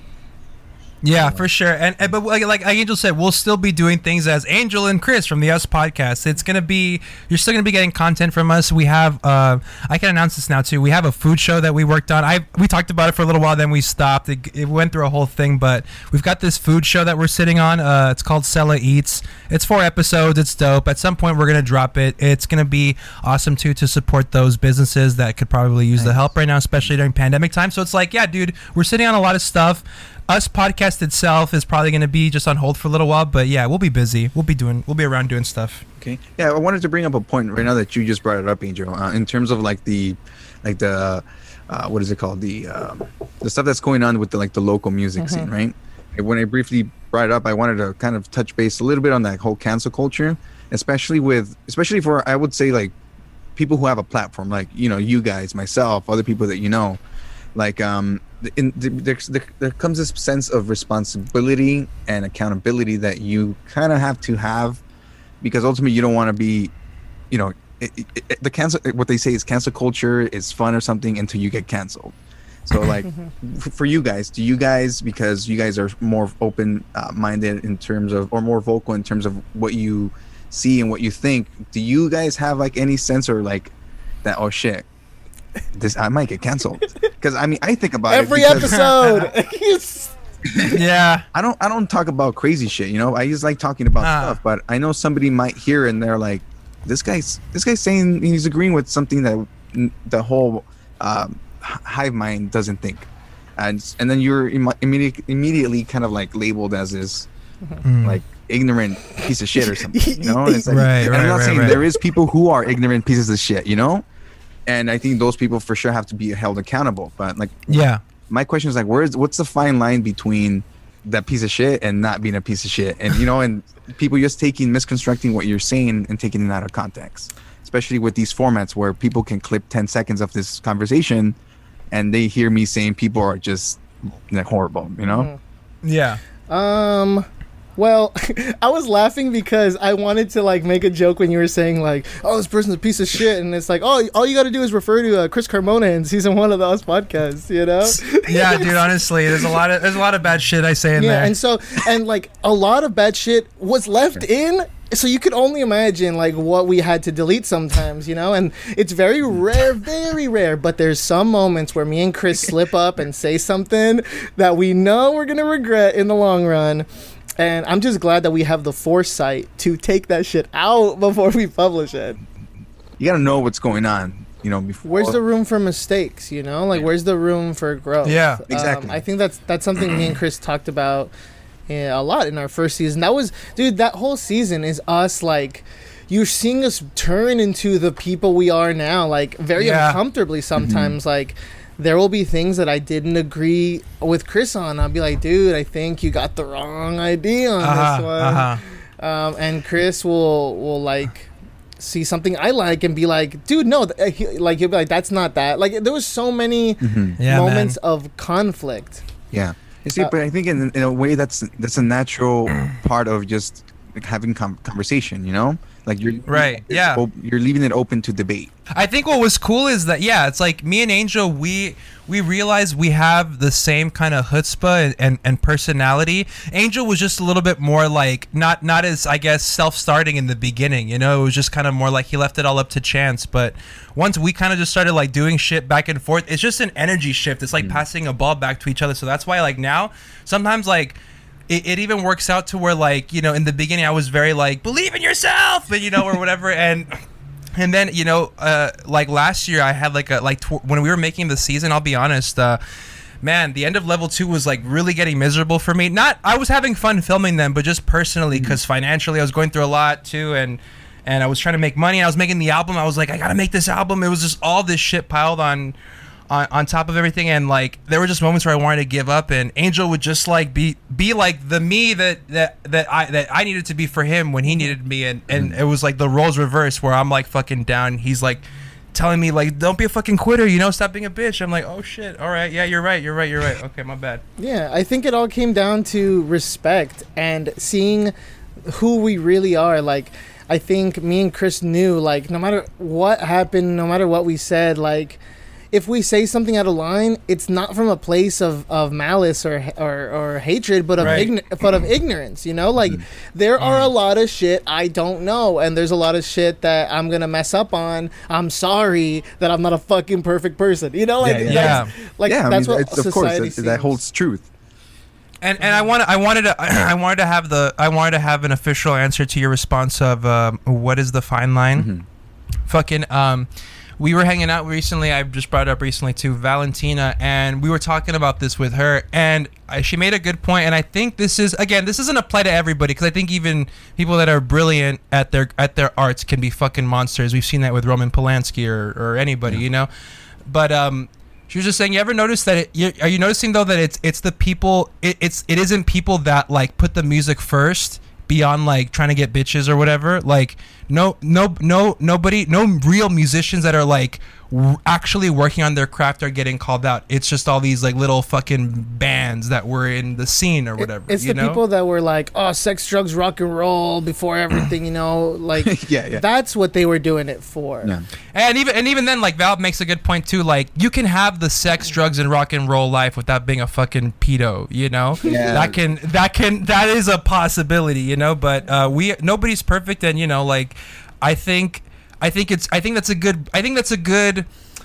Speaker 4: Yeah, for sure. And, and but like, like Angel said, we'll still be doing things as Angel and Chris from the Us podcast. It's gonna be you're still gonna be getting content from us. We have uh, I can announce this now too. We have a food show that we worked on. I we talked about it for a little while, then we stopped. It, it went through a whole thing, but we've got this food show that we're sitting on. Uh, it's called Sela Eats. It's four episodes. It's dope. At some point, we're gonna drop it. It's gonna be awesome too to support those businesses that could probably use nice. the help right now, especially during pandemic time. So it's like, yeah, dude, we're sitting on a lot of stuff. Us podcast itself is probably going to be just on hold for a little while, but yeah, we'll be busy. We'll be doing, we'll be around doing stuff.
Speaker 2: Okay. Yeah, I wanted to bring up a point right now that you just brought it up, Angel. Uh, in terms of like the, like the, uh, what is it called? The, um, the stuff that's going on with the like the local music mm-hmm. scene, right? And when I briefly brought it up, I wanted to kind of touch base a little bit on that whole cancel culture, especially with, especially for I would say like people who have a platform, like you know, you guys, myself, other people that you know, like um. In, there, there, there comes this sense of responsibility and accountability that you kind of have to have, because ultimately you don't want to be, you know, it, it, the cancel. What they say is cancel culture is fun or something until you get canceled. So like f- for you guys, do you guys, because you guys are more open uh, minded in terms of, or more vocal in terms of what you see and what you think, do you guys have like any sense or like that? Oh shit. This I might get canceled, because I mean I think about
Speaker 3: every
Speaker 2: it
Speaker 3: episode.
Speaker 4: Yeah,
Speaker 2: I don't I don't talk about crazy shit, you know. I just like talking about uh. stuff, but I know somebody might hear and they're like, this guy's this guy's saying he's agreeing with something that the whole um, hive mind doesn't think, and and then you're Im- immediate, immediately kind of like labeled as this mm. like ignorant piece of shit or something, you know. And it's like,
Speaker 4: right,
Speaker 2: and
Speaker 4: right,
Speaker 2: I'm not
Speaker 4: right,
Speaker 2: saying
Speaker 4: right.
Speaker 2: there is people who are ignorant pieces of shit, you know. And I think those people for sure have to be held accountable. But like,
Speaker 4: yeah,
Speaker 2: my question is like, where's what's the fine line between that piece of shit and not being a piece of shit? And you know, and people just taking misconstructing what you're saying and taking it out of context, especially with these formats where people can clip ten seconds of this conversation, and they hear me saying people are just like horrible, you know?
Speaker 4: Yeah.
Speaker 3: Um, Well, I was laughing because I wanted to like make a joke when you were saying like, "Oh, this person's a piece of shit," and it's like, "Oh, all you got to do is refer to uh, Chris Carmona in season one of the Us podcast," you know?
Speaker 4: Yeah, dude. Honestly, there's a lot of there's a lot of bad shit I say in
Speaker 3: yeah,
Speaker 4: there.
Speaker 3: and so and like a lot of bad shit was left in. So you could only imagine like what we had to delete sometimes, you know, and it's very rare, very rare. But there's some moments where me and Chris slip up and say something that we know we're gonna regret in the long run. And I'm just glad that we have the foresight to take that shit out before we publish it.
Speaker 2: You gotta know what's going on, you know. Before.
Speaker 3: Where's the room for mistakes? You know, like where's the room for growth?
Speaker 4: Yeah,
Speaker 2: exactly.
Speaker 3: Um, I think that's that's something me and Chris talked about. Yeah, a lot in our first season. That was, dude, that whole season is us, like, you're seeing us turn into the people we are now, like, very
Speaker 4: yeah.
Speaker 3: uncomfortably sometimes. Mm-hmm. Like, there will be things that I didn't agree with Chris on. I'll be like, dude, I think you got the wrong idea on
Speaker 4: uh-huh,
Speaker 3: this one.
Speaker 4: Uh-huh.
Speaker 3: Um, and Chris will, will, like, see something I like and be like, dude, no, th- he, like, he'll be like, that's not that. Like, there was so many
Speaker 2: mm-hmm.
Speaker 4: yeah,
Speaker 3: moments
Speaker 4: man.
Speaker 3: of conflict.
Speaker 2: Yeah. You see, uh, but I think in, in a way that's that's a natural part of just like, having com- conversation, you know? Like you're
Speaker 4: right, yeah.
Speaker 2: Op- you're leaving it open to debate.
Speaker 4: I think what was cool is that yeah, it's like me and Angel, we we realized we have the same kind of chutzpah and, and, and personality. Angel was just a little bit more like not not as I guess self-starting in the beginning, you know. It was just kind of more like he left it all up to chance. But once we kind of just started like doing shit back and forth, it's just an energy shift. It's like mm. passing a ball back to each other. So that's why like now sometimes like. It, it even works out to where like, you know, in the beginning I was very like, believe in yourself, but you know, or whatever. And and then, you know, uh, like last year I had like a, like tw- when we were making the season, I'll be honest, uh, man, the end of level two was like really getting miserable for me. Not, I was having fun filming them, but just personally, because mm-hmm. financially I was going through a lot too. And, and I was trying to make money. I was making the album. I was like, I got to make this album. It was just all this shit piled on, On, on top of everything, and like there were just moments where I wanted to give up, and Angel would just like be be like the me that that that I that I needed to be for him when he needed me, and and it was like the roles reversed where I'm like fucking down, he's like telling me like don't be a fucking quitter, you know, stop being a bitch. I'm like, oh shit, all right, yeah, you're right, you're right, you're right, okay, my bad.
Speaker 3: Yeah, I think it all came down to respect and seeing who we really are. Like I think me and Chris knew like no matter what happened, no matter what we said, like if we say something out of line, it's not from a place of, of malice or, or or hatred, but of
Speaker 4: right.
Speaker 3: ign- but of ignorance. You know, like mm. there mm. are a lot of shit I don't know, and there's a lot of shit that I'm gonna mess up on. I'm sorry that I'm not a fucking perfect person. You know, like
Speaker 2: yeah, yeah.
Speaker 3: that's,
Speaker 4: yeah.
Speaker 3: like
Speaker 2: yeah,
Speaker 3: that's
Speaker 2: I mean,
Speaker 3: what
Speaker 2: it's, of
Speaker 3: society
Speaker 2: course
Speaker 3: sees.
Speaker 2: that holds truth.
Speaker 4: And and I wanted I wanted to I wanted to have the I wanted to have an official answer to your response of um, what is the fine line? Mm-hmm. Fucking um. We were hanging out recently. I just brought it up recently to Valentina, and we were talking about this with her, and I, she made a good point. And I think this is again, this doesn't apply to everybody because I think even people that are brilliant at their at their arts can be fucking monsters. We've seen that with Roman Polanski or, or anybody, yeah. you know. But um, she was just saying, you ever notice that? It, you, are you noticing though that it's it's the people? It, it's it isn't people that like put the music first beyond like trying to get bitches or whatever. Like no no no nobody no real musicians that are like w- actually working on their craft are getting called out. It's just all these like little fucking bands that were in the scene or whatever.
Speaker 3: It's
Speaker 4: you
Speaker 3: the
Speaker 4: know?
Speaker 3: people that were like, oh, sex, drugs, rock and roll before everything, you know, like
Speaker 2: yeah, yeah.
Speaker 3: that's what they were doing it for.
Speaker 2: Yeah.
Speaker 4: And even and even then, like Val makes a good point too. Like you can have the sex, drugs, and rock and roll life without being a fucking pedo. You know,
Speaker 2: yeah.
Speaker 4: that can that can that is a possibility. You know, but uh, we nobody's perfect, and you know, like I think I think it's I think that's a good I think that's a good.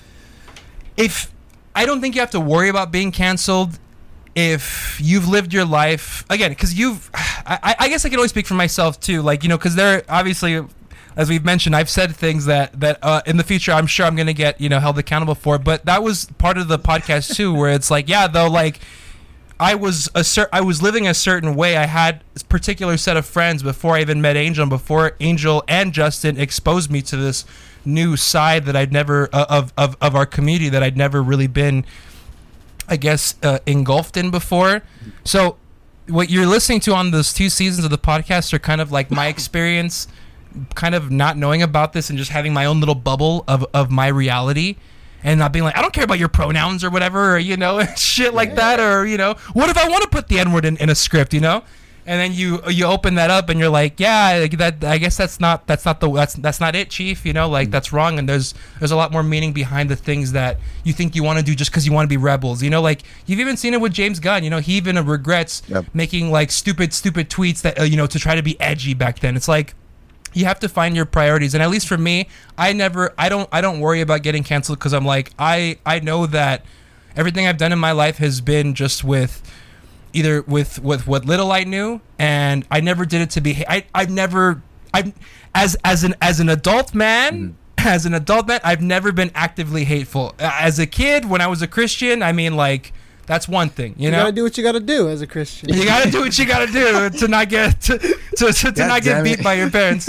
Speaker 4: If I don't think you have to worry about being canceled if you've lived your life again, because you've I, I guess I can always speak for myself too. Like you know, because there obviously. As we've mentioned, I've said things that that uh, in the future I'm sure I'm gonna get you know held accountable for. But that was part of the podcast too, where it's like, yeah, though, like I was a cer- I was living a certain way. I had a particular set of friends before I even met Angel, and before Angel and Justin exposed me to this new side that I'd never uh, of of of our community that I'd never really been, I guess, uh, engulfed in before. So what you're listening to on those two seasons of the podcast are kind of like my experience. Kind of not knowing about this and just having my own little bubble of, of my reality and not being like, I don't care about your pronouns or whatever, or, you know, shit like that. Or, you know, what if I want to put the N-word in, in a script, you know? and then you you open that up and you're like, yeah, that I guess that's not that's not the that's that's not it, Chief. You know, like mm-hmm. that's wrong. And there's there's a lot more meaning behind the things that you think you want to do just because you want to be rebels. You know, like you've even seen it with James Gunn. You know, he even regrets yep. making like stupid stupid tweets that uh, you know to try to be edgy back then. It's like you have to find your priorities. And at least for me, I never I don't I don't worry about getting canceled because I'm like I I know that everything I've done in my life has been just with. Either with, with what little I knew, and I never did it to be. I I've never I as as an as an adult man, mm. as an adult man, I've never been actively hateful. As a kid, when I was a Christian, I mean, like that's one thing. You,
Speaker 3: you
Speaker 4: know,
Speaker 3: gotta do what you gotta do as a Christian.
Speaker 4: You gotta do what you gotta do to not get to to, to, to not get beat it. by your parents.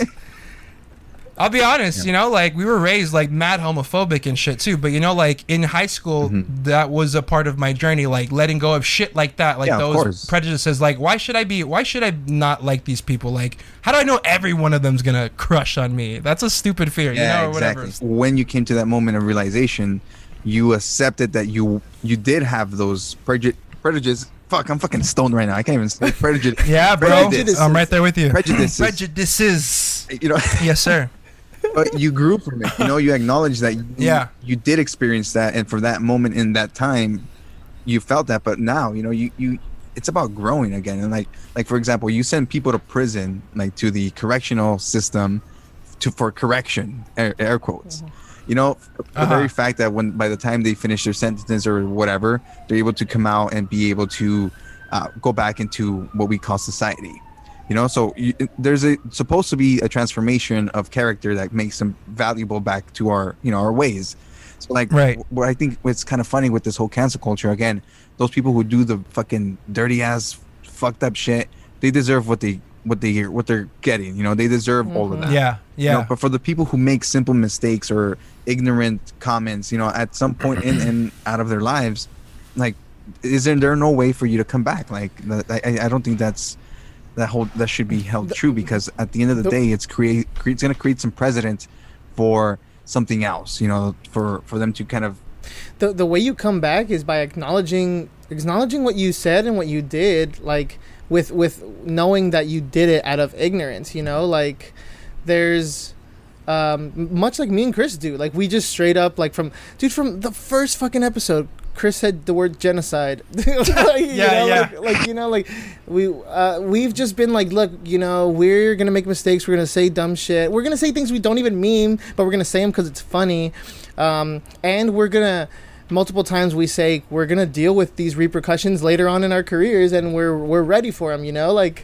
Speaker 4: I'll be honest, yeah. you know, like we were raised like mad homophobic and shit too. But you know, like in high school, mm-hmm. that was a part of my journey, like letting go of shit like that, like yeah, those prejudices. Like, why should I be? Why should I not like these people? Like, how do I know every one of them's gonna crush on me? That's a stupid fear, yeah, you know, or
Speaker 2: exactly.
Speaker 4: whatever.
Speaker 2: When you came to that moment of realization, you accepted that you you did have those preju- prejudices. Fuck, I'm fucking stoned right now. I can't even say prejudice.
Speaker 4: Yeah, bro, prejudices. I'm right there with you.
Speaker 2: Prejudices.
Speaker 4: Prejudices.
Speaker 2: You know.
Speaker 4: Yes, sir.
Speaker 2: But you grew from it, you know. You acknowledge that you,
Speaker 4: yeah.
Speaker 2: you did experience that, and for that moment in that time, you felt that. But now, you know, you, you it's about growing again. And like like for example, you send people to prison, like to the correctional system, to for correction, air, air quotes. Mm-hmm. You know, for uh-huh. the very fact that when by the time they finish their sentence or whatever, they're able to come out and be able to uh, go back into what we call society. You know, so you, there's a supposed to be a transformation of character that makes them valuable back to our, you know, our ways. So like,
Speaker 4: right.
Speaker 2: what I think what's kind of funny with this whole cancel culture, again, those people who do the fucking dirty ass, fucked up shit, they deserve what they what they what they're getting. You know, they deserve mm-hmm. all of that.
Speaker 4: Yeah, yeah.
Speaker 2: You know, but for the people who make simple mistakes or ignorant comments, you know, at some point in and out of their lives, like, is there, there no way for you to come back? Like, I I don't think that's. That whole that should be held true, because at the end of the, the day, it's create, create it's going to create some precedent for something else. You know, for for them to kind of
Speaker 3: the the way you come back is by acknowledging acknowledging what you said and what you did, like with with knowing that you did it out of ignorance. You know, like there's. Um, much like me and Chris do, like we just straight up, like from dude from the first fucking episode, Chris said the word genocide. like,
Speaker 4: yeah,
Speaker 3: you know,
Speaker 4: yeah.
Speaker 3: Like, like you know, like we uh, we've just been like, look, you know, we're gonna make mistakes. We're gonna say dumb shit. We're gonna say things we don't even mean, but we're gonna say them because it's funny. Um, and we're gonna multiple times we say we're gonna deal with these repercussions later on in our careers, and we're we're ready for them. You know, like.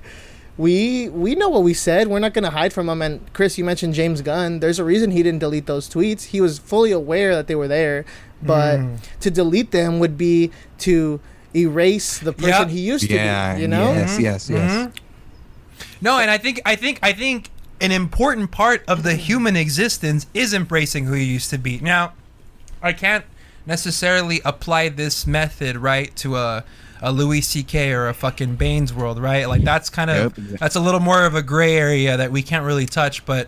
Speaker 3: We we know what we said. We're not going to hide from them. And Chris, you mentioned James Gunn. There's a reason he didn't delete those tweets. He was fully aware that they were there. But mm. to delete them would be to erase the person yep. he used
Speaker 2: yeah,
Speaker 3: to be. You know?
Speaker 2: Yes, yes, yes.
Speaker 4: Mm-hmm. No, and I think I think I think an important part of the human existence is embracing who you used to be. Now, I can't necessarily apply this method, right, to a a Louis C K or a fucking Bane's World, right? Like that's kind of yep. that's a little more of a gray area that we can't really touch, but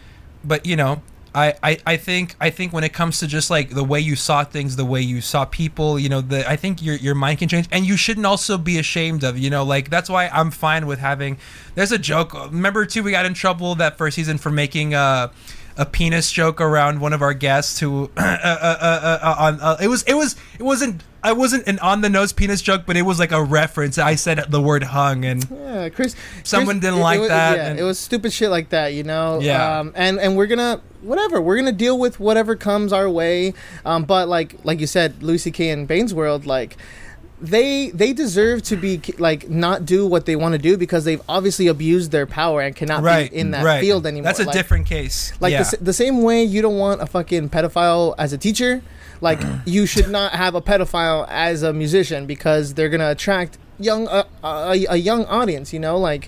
Speaker 4: but you know, I, I, I think I think when it comes to just like the way you saw things, the way you saw people, you know, the I think your your mind can change, and you shouldn't also be ashamed of, you know, like that's why I'm fine with having. There's a joke. Remember too, we got in trouble that first season for making uh a penis joke around one of our guests who uh, uh, uh, uh, on uh, it was it was it wasn't I wasn't an on the nose penis joke, but it was like a reference. I said the word hung, and
Speaker 3: yeah, Chris
Speaker 4: someone
Speaker 3: Chris,
Speaker 4: didn't
Speaker 3: it,
Speaker 4: like
Speaker 3: it was,
Speaker 4: that.
Speaker 3: Yeah,
Speaker 4: and,
Speaker 3: it was stupid shit like that, you know.
Speaker 4: Yeah.
Speaker 3: Um, and and we're gonna whatever we're gonna deal with whatever comes our way. Um, but like like you said, Louis C K and Bane's World, like. They they deserve to be like not do what they want to do because they've obviously abused their power and cannot
Speaker 4: right,
Speaker 3: be in that
Speaker 4: right.
Speaker 3: field anymore.
Speaker 4: That's a
Speaker 3: like,
Speaker 4: different case.
Speaker 3: Like
Speaker 4: yeah.
Speaker 3: the, the same way you don't want a fucking pedophile as a teacher, like you should not have a pedophile as a musician because they're gonna attract young uh, a, a young audience. You know, like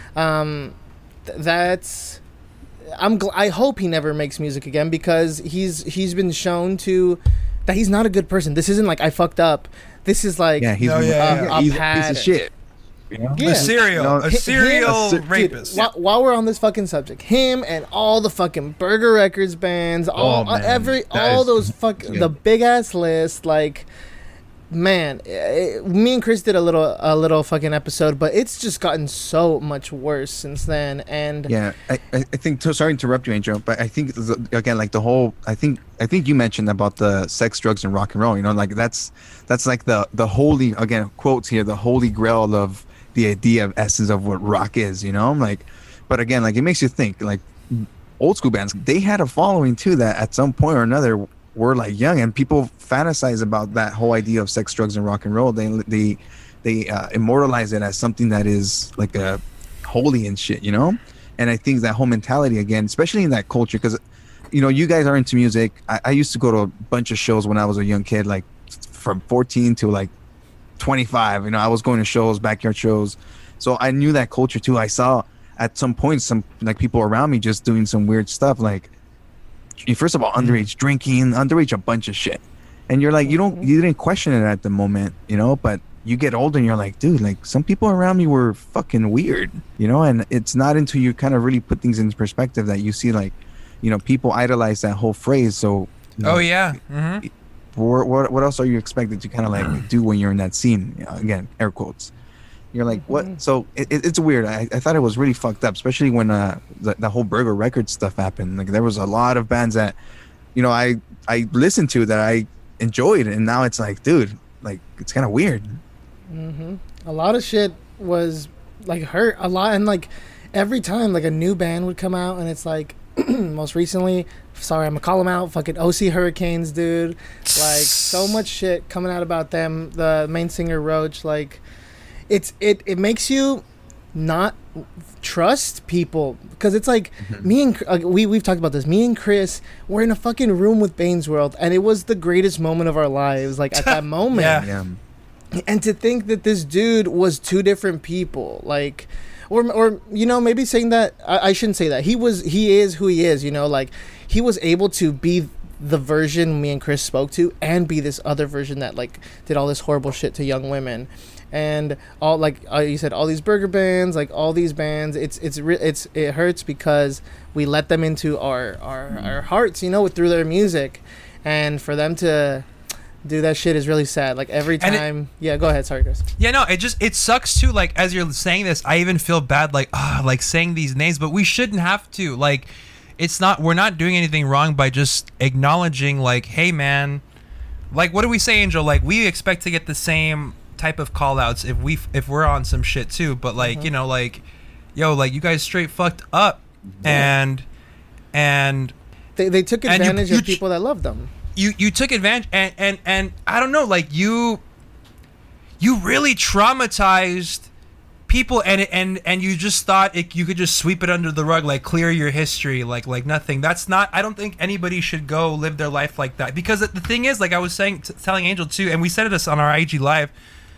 Speaker 3: um, th- that's. I'm gl- I hope he never makes music again because he's he's been shown to that he's not a good person. This isn't like I fucked up. This is like
Speaker 2: yeah, he's,
Speaker 4: no, yeah,
Speaker 2: a,
Speaker 4: yeah.
Speaker 2: he's a piece of shit. You know?
Speaker 4: Yeah. A serial, you know, a serial
Speaker 3: him,
Speaker 4: rapist.
Speaker 3: Dude, while, while we're on this fucking subject, him and all the fucking Burger Records bands, all
Speaker 2: oh,
Speaker 3: uh, every
Speaker 2: that
Speaker 3: all
Speaker 2: is,
Speaker 3: those fuck
Speaker 2: yeah.
Speaker 3: the big ass list, like man, it, me and Chris did a little a little fucking episode, but it's just gotten so much worse since then. And
Speaker 2: yeah, I, I think so, sorry to interrupt you, Angel, but I think again, like the whole, I think I think you mentioned about the sex, drugs, and rock and roll. You know, like that's that's like the the holy, again, quotes here, the holy grail of the idea of essence of what rock is. You know, like, but again, like it makes you think. Like old school bands, they had a following too that at some point or another were like young, and people fantasize about that whole idea of sex, drugs, and rock and roll. They they they uh, immortalize it as something that is like a holy and shit, you know. And I think that whole mentality again, especially in that culture, because you know you guys are into music. I, I used to go to a bunch of shows when I was a young kid, like from fourteen to like twenty-five. You know, I was going to shows, backyard shows, so I knew that culture too. I saw at some point some like people around me just doing some weird stuff, like first of all underage drinking, underage a bunch of shit, and you're like, you don't you didn't question it at the moment, you know, but you get older and you're like, dude, like some people around me were fucking weird, you know. And it's not until you kind of really put things into perspective that you see, like, you know, people idolize that whole phrase. So you know,
Speaker 4: oh yeah, mm-hmm.
Speaker 2: what, what what else are you expected to kind of like do when you're in that scene? You know, again, air quotes. You're like, what? So it, it, it's weird. I, I thought it was really fucked up, especially when uh the, the whole Burger Records stuff happened. Like there was a lot of bands that, you know, I I listened to that I enjoyed, and now it's like, dude, like it's kind of weird.
Speaker 3: Mm-hmm. A lot of shit was like hurt a lot, and like every time like a new band would come out, and it's like most recently, sorry, I'm gonna call them out, fucking O C Hurricanes, dude. Like so much shit coming out about them. The main singer Roach, like it's it it makes you not trust people, because it's like mm-hmm. me and uh, we we've talked about this. Me and Chris were in a fucking room with Bane's World, and it was the greatest moment of our lives. Like at that moment.
Speaker 4: yeah.
Speaker 2: yeah.
Speaker 3: And to think that this dude was two different people, like, or or you know, maybe saying that I, I shouldn't say that. He was, he is who he is, you know, like he was able to be the version me and Chris spoke to, and be this other version that like did all this horrible shit to young women, and all like uh, you said, all these burger bands, like all these bands. It's it's re- it's it hurts because we let them into our our, mm. our hearts, you know, through their music, and for them to do that shit is really sad. Like every time it, yeah go ahead, sorry Chris.
Speaker 4: Yeah, no, it just it sucks too. Like as you're saying this, I even feel bad, like ah, like saying these names, but we shouldn't have to. Like it's not, we're not doing anything wrong by just acknowledging, like, hey man, like what do we say, Angel? Like we expect to get the same type of call outs if we if we're on some shit too, but like mm-hmm. you know, like yo, like you guys straight fucked up. yeah. and and
Speaker 3: they, they took advantage
Speaker 4: you, you,
Speaker 3: of people that love them.
Speaker 4: You you took advantage, and, and, and I don't know, like you you really traumatized people, and and and you just thought it, you could just sweep it under the rug, like clear your history, like like nothing. That's not. I don't think anybody should go live their life like that, because the thing is, like I was saying, t- telling Angel too, and we said this on our I G live.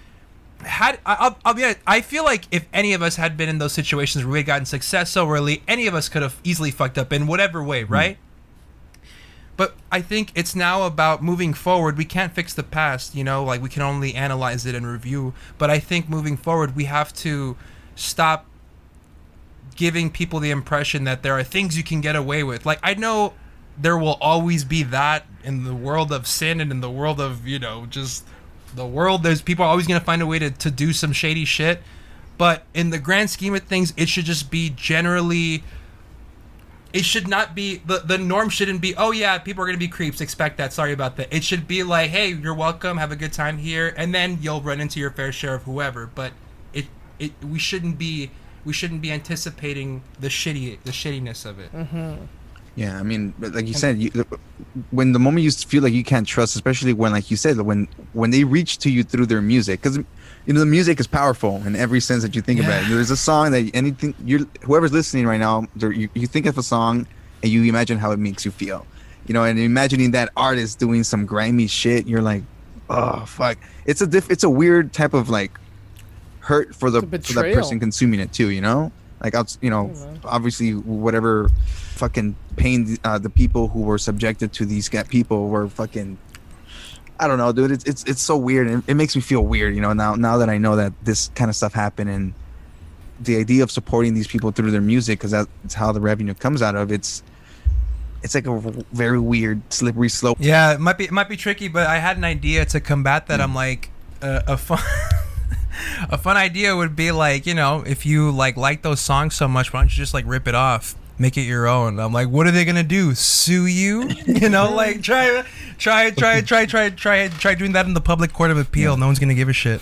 Speaker 4: Had I, I'll, I'll be honest, I feel like if any of us had been in those situations where we had gotten success so early, any of us could have easily fucked up in whatever way, right? Mm. But I think it's now about moving forward. We can't fix the past, you know, like we can only analyze it and review. But I think moving forward, we have to stop giving people the impression that there are things you can get away with. Like, I know there will always be that in the world of sin, and in the world of, you know, just the world. There's people are always going to find a way to, to do some shady shit. But in the grand scheme of things, it should just be generally... It should not be, the, the norm shouldn't be, oh yeah, people are going to be creeps, expect that, sorry about that. It should be like, hey, you're welcome, have a good time here, and then you'll run into your fair share of whoever. But it, it we shouldn't be, we shouldn't be anticipating the shitty, the shittiness of it.
Speaker 3: Mm-hmm.
Speaker 2: Yeah, I mean, like you said, you, when the moment you feel like you can't trust, especially when, like you said, when when they reach to you through their music, because you know the music is powerful in every sense that you think yeah. about it. There's a song that anything you're whoever's listening right now, you, you think of a song and you imagine how it makes you feel, you know, and imagining that artist doing some grimy shit, you're like, oh fuck, it's a diff, it's a weird type of like hurt for the for that person consuming it too, you know. Like, you know, obviously, whatever fucking pain uh, the people who were subjected to these people were fucking, I don't know, dude. It's it's it's so weird, and it makes me feel weird, you know. Now now that I know that this kind of stuff happened, and the idea of supporting these people through their music, because that's how the revenue comes out of. It's it's like a very weird slippery slope.
Speaker 4: Yeah, it might be it might be tricky, but I had an idea to combat that. Mm. I'm like uh, a fun a fun idea would be like, you know, if you like like those songs so much, why don't you just like rip it off, make it your own? I'm like, what are they gonna do? Sue you? You know, like try try try try try try try doing that in the public court of appeal. Yeah. No one's gonna give a shit.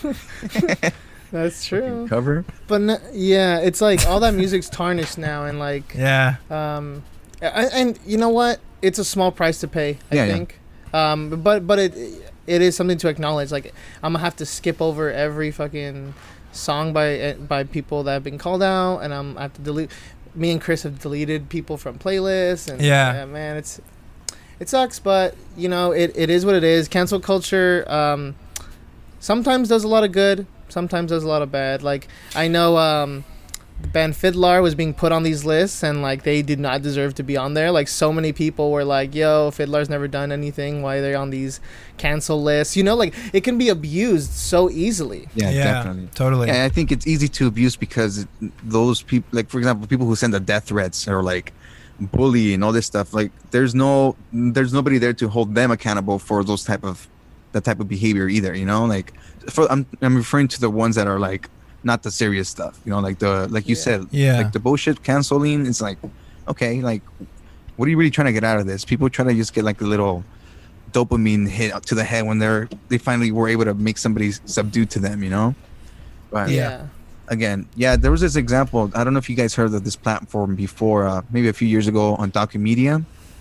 Speaker 3: That's true.
Speaker 2: Cover.
Speaker 3: But no, yeah, it's like all that music's tarnished now, and like
Speaker 4: yeah.
Speaker 3: Um, and, and you know what? It's a small price to pay. I yeah, think. Yeah. Um, but but it it is something to acknowledge. Like I'm gonna have to skip over every fucking song by by people that have been called out, and I'm I have to delete. Me and Chris have deleted people from playlists, and
Speaker 4: yeah,
Speaker 3: yeah man, it's it sucks, but you know it, it is what it is. Cancel culture um, sometimes does a lot of good. Sometimes does a lot of bad. Like I know um, the band Fiddlar was being put on these lists, and like they did not deserve to be on there. Like so many people were like, "Yo, Fiddlar's never done anything. Why are they on these cancel lists?" You know, like it can be abused so easily.
Speaker 2: Yeah,
Speaker 4: yeah
Speaker 2: definitely,
Speaker 4: totally.
Speaker 2: And I think it's easy to abuse because those people, like for example, people who send the death threats or like bully and all this stuff. Like there's no, there's nobody there to hold them accountable for those type of that type of behavior either. You know, like. For, I'm I'm referring to the ones that are like not the serious stuff, you know, like the like you
Speaker 3: yeah.
Speaker 2: said,
Speaker 4: yeah,
Speaker 2: like the bullshit canceling. It's like, okay, like, what are you really trying to get out of this? People try to just get like a little dopamine hit to the head when they're they finally were able to make somebody subdued to them, you know. But
Speaker 3: yeah,
Speaker 2: again, yeah, there was this example. I don't know if you guys heard of this platform before, uh, maybe a few years ago on Documedia.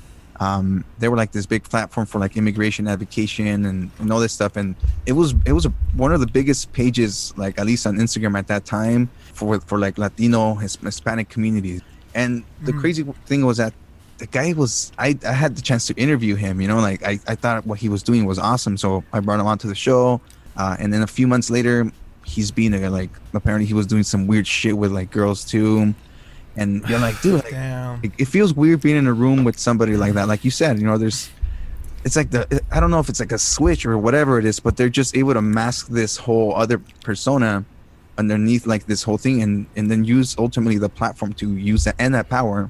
Speaker 2: Um, they were like this big platform for like immigration advocation and, and all this stuff, and it was it was a, one of the biggest pages, like at least on Instagram at that time, for for like Latino Hispanic communities. And the mm. crazy thing was that the guy was I, I had the chance to interview him, you know, like I, I thought what he was doing was awesome, so I brought him onto the show, uh, and then a few months later he's being a, like apparently he was doing some weird shit with like girls too. And you're like, dude, like, it, it feels weird being in a room with somebody like that. Like you said, you know, there's, it's like the, I don't know if it's like a switch or whatever it is, but they're just able to mask this whole other persona underneath like this whole thing, and, and then use ultimately the platform to use that and that power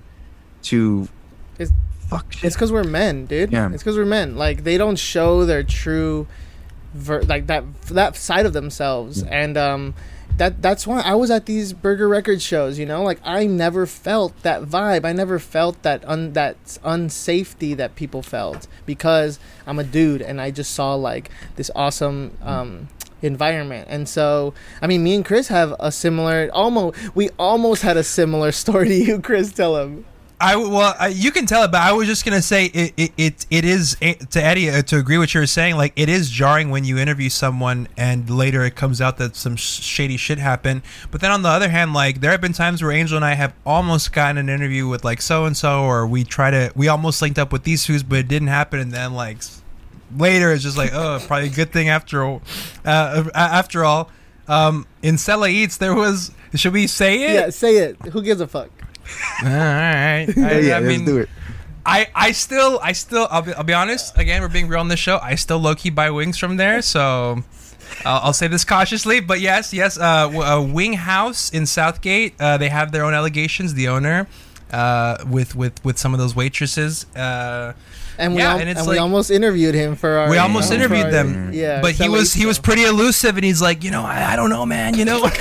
Speaker 2: to
Speaker 3: it's,
Speaker 2: fuck shit.
Speaker 3: It's because we're men, dude.
Speaker 2: Yeah.
Speaker 3: It's because we're men. Like they don't show their true, ver- like that that side of themselves, yeah. and um. That that's why I was at these Burger Records shows, you know, like I never felt that vibe. I never felt that un that unsafety that people felt because I'm a dude and I just saw like this awesome um, environment. And so, I mean, me and Chris have a similar, almost we almost had a similar story to you, Chris. Tell him.
Speaker 4: I well, I, you can tell it, but I was just gonna say it. It it, it is it, to Eddie uh, to agree with what you were saying. Like it is jarring when you interview someone and later it comes out that some sh- shady shit happened. But then on the other hand, like there have been times where Angel and I have almost gotten an interview with like so and so, or we try to we almost linked up with these foods, but it didn't happen. And then like later it's just like oh, probably a good thing after all. Uh, after all, um, in Sella Eats there was. Should we say it?
Speaker 3: Yeah, say it. Who gives a fuck?
Speaker 4: all right. I,
Speaker 2: yeah,
Speaker 4: I mean,
Speaker 2: let's do it.
Speaker 4: I, I still, I still, I'll be, I'll be honest. Again, we're being real on this show. I still low key buy wings from there, so I'll, I'll say this cautiously. But yes, yes, uh, a Wing House in Southgate. Uh, they have their own allegations. The owner, uh, with with with some of those waitresses. Uh,
Speaker 3: and we,
Speaker 4: yeah,
Speaker 3: al-
Speaker 4: and, it's
Speaker 3: and
Speaker 4: like,
Speaker 3: we almost interviewed him for our.
Speaker 4: We almost
Speaker 3: you know,
Speaker 4: interviewed
Speaker 3: our,
Speaker 4: them.
Speaker 3: Yeah,
Speaker 4: but he was he was pretty elusive, and he's like, you know, I, I don't know, man. You know.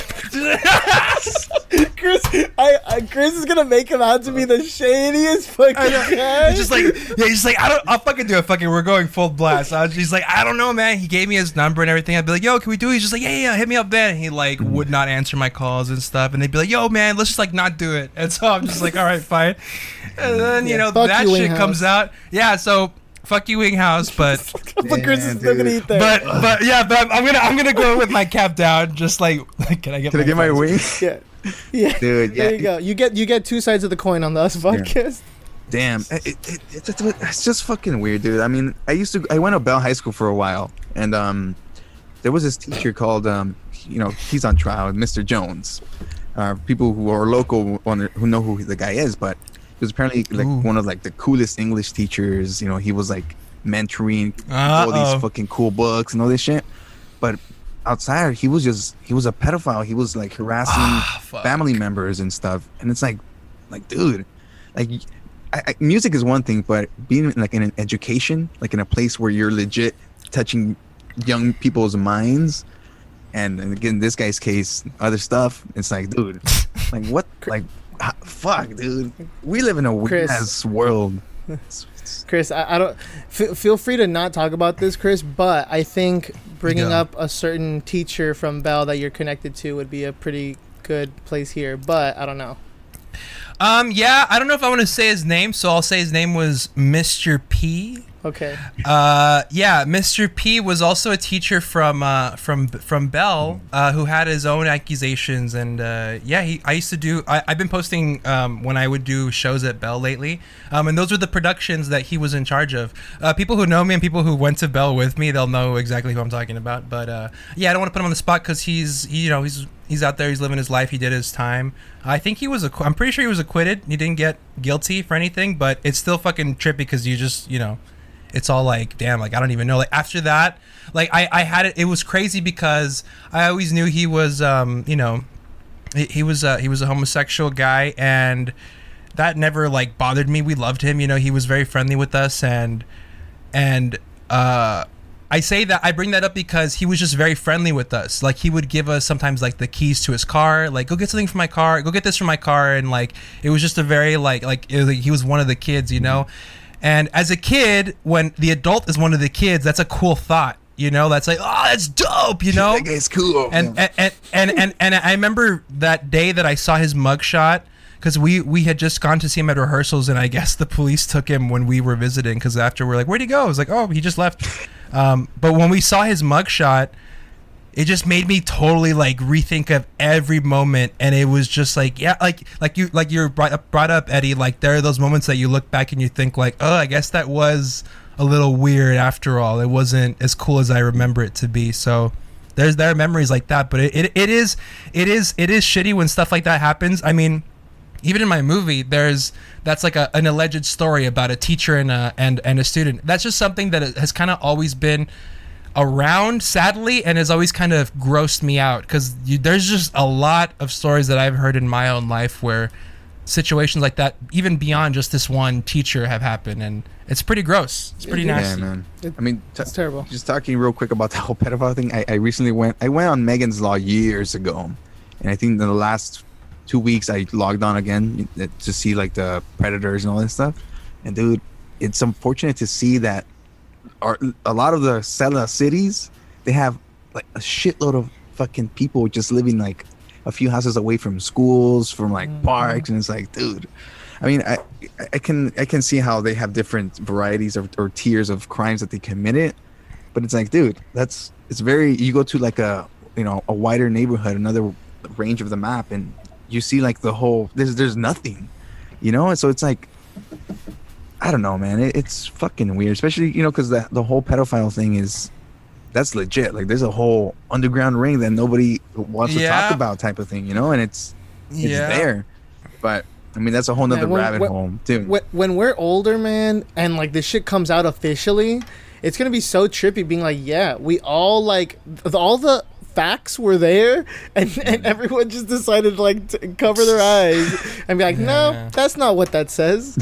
Speaker 3: Chris, I, I Chris is gonna make him out to be the shadiest fucking guy.
Speaker 4: He's just like, yeah, he's like, I don't, I'll fucking do it. Fucking, we're going full blast. I was, he's like, I don't know, man. He gave me his number and everything. I'd be like, yo, can we do it? He's just like, yeah, yeah, hit me up then. And he like would not answer my calls and stuff. And they'd be like, yo, man, let's just like not do it. And so I'm just like, all right, fine. And then you
Speaker 3: yeah,
Speaker 4: know that
Speaker 3: you,
Speaker 4: shit comes out. Yeah, so. Fuck you, Wing House, but
Speaker 3: but Chris is still gonna eat there.
Speaker 4: But but yeah, but I'm, I'm gonna I'm gonna go with my cap down. Just like, can I get
Speaker 2: can
Speaker 4: my
Speaker 2: I get my wing?
Speaker 3: Yeah, yeah,
Speaker 2: dude. Yeah.
Speaker 3: There you go. You get you get two sides of the coin on the Us podcast.
Speaker 2: Yeah. Damn, it, it, it, it's, it's just fucking weird, dude. I mean, I used to I went to Bell High School for a while, and um, there was this teacher called um, you know, he's on trial, Mister Jones. Uh, people who are local who know who the guy is, but. He was apparently like Ooh. one of like the coolest English teachers. You know, he was like mentoring Uh-oh. all these fucking cool books and all this shit. But outside, he was just he was a pedophile. He was like harassing ah, family members and stuff. And it's like, like dude, like I, I, music is one thing, but being like in an education, like in a place where you're legit touching young people's minds, and, and again, this guy's case, other stuff, it's like, dude, like what, like, h- fuck, dude, we live in a weird ass world.
Speaker 3: Chris, I, I don't f- feel free to not talk about this, Chris, but I think bringing
Speaker 4: Yeah.
Speaker 3: up a certain teacher from Bell that you're connected to would be a pretty good place here, but I don't know.
Speaker 4: Um, yeah, I don't know if I want to say his name, so I'll say his name was Mister P.
Speaker 3: Okay.
Speaker 4: Uh, yeah, Mister P was also a teacher from uh, from from Bell, uh, who had his own accusations, and uh, yeah, he. I used to do. I, I've been posting um, when I would do shows at Bell lately, um, and those were the productions that he was in charge of. Uh, people who know me and people who went to Bell with me, they'll know exactly who I'm talking about. But uh, yeah, I don't want to put him on the spot because he's he, you know he's he's out there, he's living his life, he did his time. I think he was. Acqu- I'm pretty sure he was acquitted. He didn't get guilty for anything, but it's still fucking trippy because you just you know. It's all like, damn, like, I don't even know. Like, after that, like, I, I had it. It was crazy because I always knew he was, um, you know, he, he was uh, he was a homosexual guy. And that never, like, bothered me. We loved him. You know, he was very friendly with us. And, and uh, I say that, I bring that up because he was just very friendly with us. Like, he would give us sometimes, like, the keys to his car. Like, go get something from my car. Go get this from my car. And, like, it was just a very, like, like, it was, like he was one of the kids, you know? And as a kid, when the adult is one of the kids, that's a cool thought, you know. That's like, oh, that's dope, you know.
Speaker 2: That guy's cool.
Speaker 4: And and, and and and and I remember that day that I saw his mugshot because we we had just gone to see him at rehearsals, and I guess the police took him when we were visiting because after we're like, where'd he go? I was like, oh, he just left. Um, but when we saw his mugshot, it just made me totally like rethink of every moment, and it was just like, yeah, like like you like you brought up, brought up Eddie, like there are those moments that you look back and you think like, oh, I guess that was a little weird after all. It wasn't as cool as I remember it to be. So there's there are memories like that, but it, it, it is it is it is shitty when stuff like that happens. I mean, even in my movie, there's that's like a, an alleged story about a teacher and a and and a student. That's just something that has kind of always been around, sadly, and has always kind of grossed me out because there's just a lot of stories that I've heard in my own life where situations like that, even beyond just this one teacher, have happened, and it's pretty gross. It's pretty
Speaker 3: Yeah,
Speaker 4: nasty.
Speaker 2: Yeah, man.
Speaker 3: It-
Speaker 2: I mean, t-
Speaker 3: It's terrible.
Speaker 2: just talking real quick about the whole pedophile thing. I, I recently went. I went on Megan's Law years ago, and I think in the last two weeks I logged on again to see like the predators and all that stuff. And dude, it's unfortunate to see that. Are a lot of the Sela cities, they have like a shitload of fucking people just living like a few houses away from schools, from like
Speaker 3: Mhm.
Speaker 2: parks, and it's like, dude. I mean, I I can I can see how they have different varieties of, or tiers of crimes that they committed, but it's like, dude, that's it's very. You go to like a you know a wider neighborhood, another range of the map, and you see like the whole. There's there's nothing, you know, and so it's like. I don't know, man. It, it's fucking weird, especially you know because the the whole pedophile thing is that's legit. Like there's a whole underground ring that nobody wants to
Speaker 4: Yeah.
Speaker 2: talk about, type of thing, you know, and it's it's
Speaker 4: Yeah.
Speaker 2: there. But I mean, that's a whole nother
Speaker 3: Man, when-
Speaker 2: rabbit
Speaker 3: when-
Speaker 2: hole, too.
Speaker 3: When, when we're older, man, and like this shit comes out officially, it's gonna be so trippy. Being like, yeah, we all like th- all the facts were there, and, and everyone just decided to like to cover their eyes and be like, no,
Speaker 4: Yeah.
Speaker 3: that's not what that says.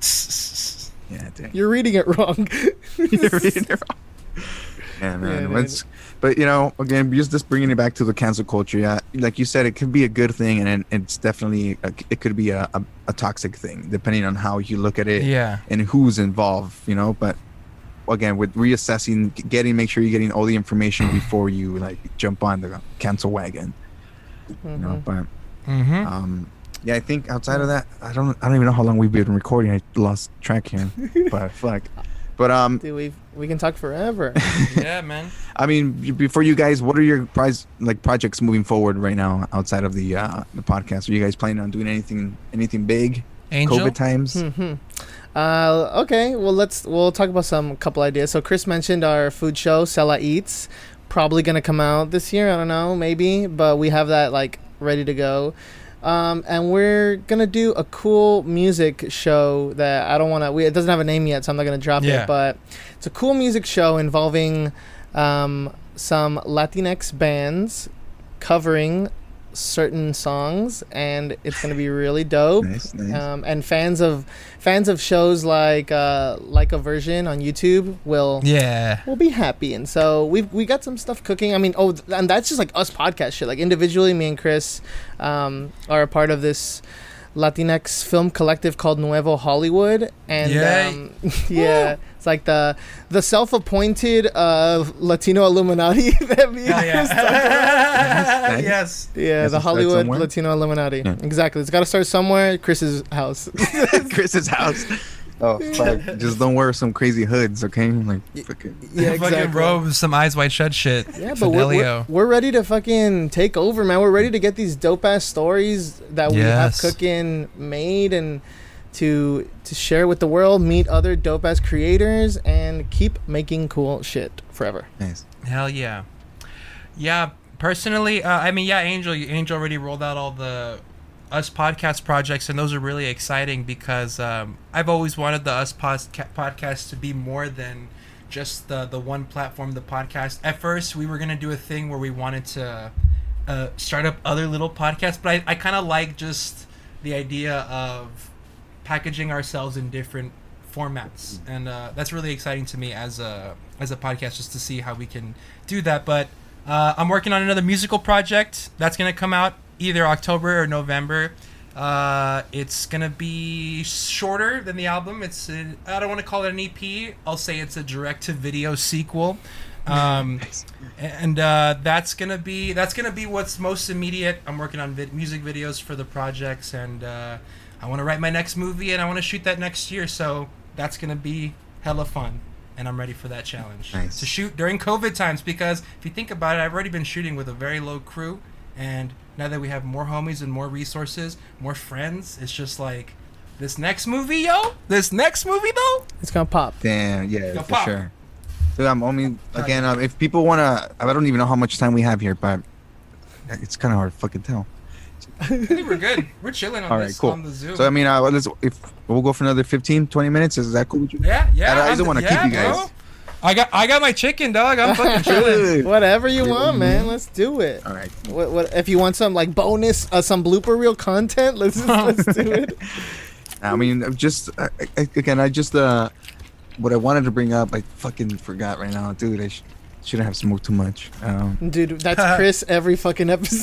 Speaker 2: Yeah, dang.
Speaker 3: You're reading it wrong.
Speaker 2: You're reading it wrong. Yeah, man.
Speaker 3: Yeah,
Speaker 2: It's, but you know, again, just just bringing it back to the cancel culture. Yeah, like you said, it could be a good thing, and it- it's definitely a, it could be a, a, a toxic thing, depending on how you look at it
Speaker 4: Yeah.
Speaker 2: and who's involved. You know, but again, with reassessing, getting make sure you're getting all the information before you like jump on the cancel wagon. You know, but
Speaker 4: Mm-hmm.
Speaker 2: um, yeah, I think outside of that, I don't I don't even know how long we've been recording. I lost track here, but fuck. But um,
Speaker 3: Dude, we we can talk forever.
Speaker 4: Yeah, man.
Speaker 2: I mean, b- before you guys, what are your prize like projects moving forward right now outside of the uh, the podcast? Are you guys planning on doing anything anything big?
Speaker 4: Angel.
Speaker 2: COVID times.
Speaker 3: hmm Uh, okay, well let's we'll talk about some couple ideas. So Chris mentioned our food show, Sela Eats, probably gonna come out this year. I don't know, maybe, but we have that like ready to go. Um, and we're gonna do a cool music show that I don't want to. We it doesn't have a name yet, so I'm not gonna drop
Speaker 4: Yeah.
Speaker 3: it. But it's a cool music show involving um, some Latinx bands covering certain songs, and it's gonna be really dope.
Speaker 2: Nice, nice.
Speaker 3: Um, and fans of fans of shows like uh, like a version on YouTube will
Speaker 4: Yeah.
Speaker 3: will be happy. And so we we got some stuff cooking. I mean, oh, th- and that's just like us podcast shit. Like individually, me and Chris um, are a part of this Latinx film collective called Nuevo Hollywood, and
Speaker 4: Yay.
Speaker 3: um, yeah, it's like the the self-appointed uh, Latino Illuminati that me and
Speaker 4: Oh,
Speaker 3: Chris talk about.
Speaker 4: yeah.
Speaker 2: Nice.
Speaker 4: Yes.
Speaker 3: Yeah,
Speaker 2: Has
Speaker 3: the
Speaker 2: to start
Speaker 3: Hollywood
Speaker 2: somewhere.
Speaker 3: Latino Illuminati.
Speaker 2: Yeah.
Speaker 3: Exactly. It's got to start somewhere. Chris's house.
Speaker 2: Chris's house. Oh fuck! Just don't wear some crazy hoods, okay? Like, fucking.
Speaker 3: Yeah,
Speaker 4: Fucking
Speaker 3: exactly.
Speaker 4: robes, some eyes wide shut shit.
Speaker 3: Yeah, but we're, we're,
Speaker 4: Fidelio.
Speaker 3: we're ready to fucking take over, man. We're ready to get these dope ass stories that we
Speaker 4: Yes.
Speaker 3: have cooking made and to to share with the world, meet other dope ass creators, and keep making cool shit forever.
Speaker 2: Nice.
Speaker 4: Hell yeah. Yeah, personally, uh, I mean, yeah, Angel, Angel already rolled out all the Us podcast projects, and those are really exciting because um, I've always wanted the Us podca- podcast to be more than just the the one platform, the podcast. At first, we were gonna do a thing where we wanted to uh, start up other little podcasts, but I, I kind of like just the idea of packaging ourselves in different formats, and uh, that's really exciting to me as a as a podcast, just to see how we can do that. But uh, I'm working on another musical project that's gonna come out either October or November. Uh, it's gonna be shorter than the album. It's a, I don't want to call it an E P. I'll say it's a direct-to-video sequel. Um, and uh, that's gonna be that's gonna be what's most immediate. I'm working on vid- music videos for the projects, and uh, I want to write my next movie, and I want to shoot that next year. So that's gonna be hella fun, and I'm ready for that challenge.
Speaker 2: Nice.
Speaker 4: To shoot during COVID times, because if you think about it, I've already been shooting with a very low crew, and now that we have more homies and more resources, more friends, it's just like, this next movie, yo, this next movie though,
Speaker 3: It's gonna pop.
Speaker 2: Damn, yeah,
Speaker 4: Yo,
Speaker 2: for
Speaker 4: pop.
Speaker 2: sure. Dude, I'm, I mean, again, um, if people wanna, I don't even know how much time we have here, but it's kind of hard to fucking tell.
Speaker 4: I think we're good. We're chilling on
Speaker 2: All right,
Speaker 4: this
Speaker 2: cool.
Speaker 4: on the Zoom.
Speaker 2: So I mean, uh, let's if we'll go for another fifteen, twenty minutes. Is that cool with you?
Speaker 4: yeah, yeah.
Speaker 2: I don't- I
Speaker 4: I'm-
Speaker 2: don't wanna
Speaker 4: yeah,
Speaker 2: keep you guys.
Speaker 4: bro. I got I got my chicken, dog. I'm fucking chilling.
Speaker 3: Whatever you want, man. Let's do it.
Speaker 2: All right.
Speaker 3: What, what if you want some like bonus, uh, some blooper reel content? Let's let's do it.
Speaker 2: I mean, I'm just I, I, again, I just uh, what I wanted to bring up, I fucking forgot right now, dude. I sh- shouldn't have smoked too much. Um,
Speaker 3: Dude, that's Chris every fucking episode.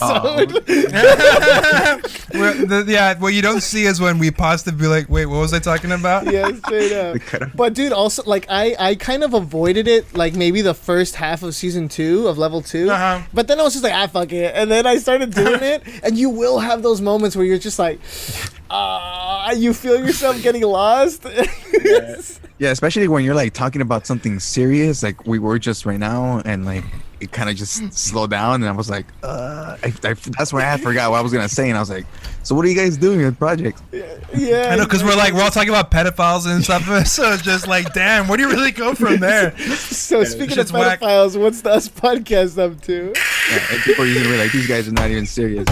Speaker 4: Well, the, yeah, what you don't see is when we pause to be like, wait, what was I talking about?
Speaker 3: Yeah, straight up.
Speaker 2: the cut up.
Speaker 3: But dude, also like I I kind of avoided it like maybe the first half of season two of level two.
Speaker 4: Uh-huh.
Speaker 3: But then I was just like, ah, fuck it, and then I started doing it, and you will have those moments where you're just like, ah, you feel yourself getting lost.
Speaker 2: Yeah, especially when you're like talking about something serious, like we were just right now, and like it kind of just slowed down, and I was like, uh, I, I, that's where I forgot what I was gonna say, and I was like, so what are you guys doing with projects?
Speaker 3: Yeah,
Speaker 4: I know, because we're like, we're all talking about pedophiles and stuff, so it's just like, damn, where do you really go from there?
Speaker 3: So speaking of
Speaker 4: shit's whack.
Speaker 3: pedophiles, what's the Us podcast up to?
Speaker 2: Yeah, and people are usually like, these guys are not even serious.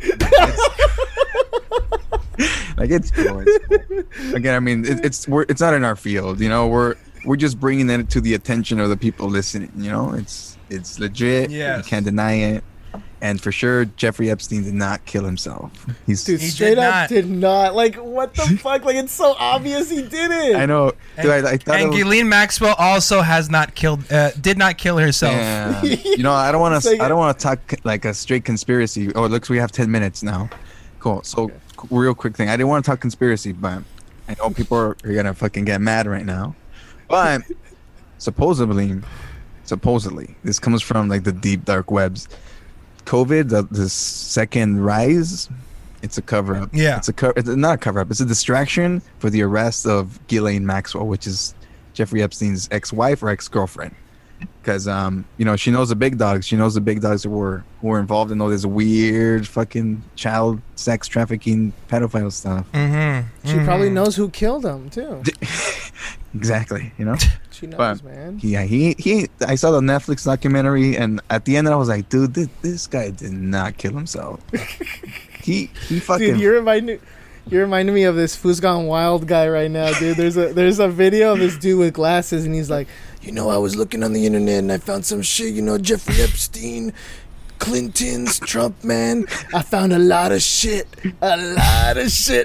Speaker 2: Like it's cool, it's cool. Again, I mean, it, it's we're it's not in our field, you know. We're we're just bringing it to the attention of the people listening. You know, it's it's legit.
Speaker 4: Yes.
Speaker 2: You can't deny it. And for sure, Jeffrey Epstein did not kill himself. He's.
Speaker 3: Dude,
Speaker 4: He
Speaker 3: straight
Speaker 4: did
Speaker 3: up
Speaker 4: not.
Speaker 3: did not. Like, what the fuck? Like, it's so obvious he did it.
Speaker 2: I know, dude. I, I thought it
Speaker 4: And
Speaker 2: was,
Speaker 4: Ghislaine Maxwell also has not killed, uh, did not kill herself.
Speaker 2: yeah. You know, I don't want
Speaker 3: It's like-
Speaker 2: to. I don't want to talk like a straight conspiracy. Oh, it looks we have ten minutes now. Cool. So, real quick thing. I didn't want to talk conspiracy, but I know people are, are gonna fucking get mad right now. But supposedly, supposedly, this comes from like the deep dark webs. COVID, the, the second rise, it's a cover up.
Speaker 4: Yeah.
Speaker 2: It's a co- It's not a cover up. It's a distraction for the arrest of Ghislaine Maxwell, which is Jeffrey Epstein's ex-wife or ex-girlfriend. Because um, you know, she knows the big dogs. She knows the big dogs who were who were involved in all this weird fucking child sex trafficking pedophile stuff.
Speaker 4: Mm-hmm.
Speaker 3: She probably knows who killed him too.
Speaker 2: Exactly, you know.
Speaker 3: She knows,
Speaker 2: But-
Speaker 3: man.
Speaker 2: Yeah, he he. I saw the Netflix documentary, and at the end, I was like, dude, this, this guy did not kill himself. he he fucking.
Speaker 3: Dude, you're reminding you're reminding me of this Foos Gone Wild guy right now, dude. There's a there's a video of this dude with glasses, and he's like, you know, I was looking on the internet and I found some shit. You know, Jeffrey Epstein Clintons, Trump, man. I found a lot of shit. A lot of shit.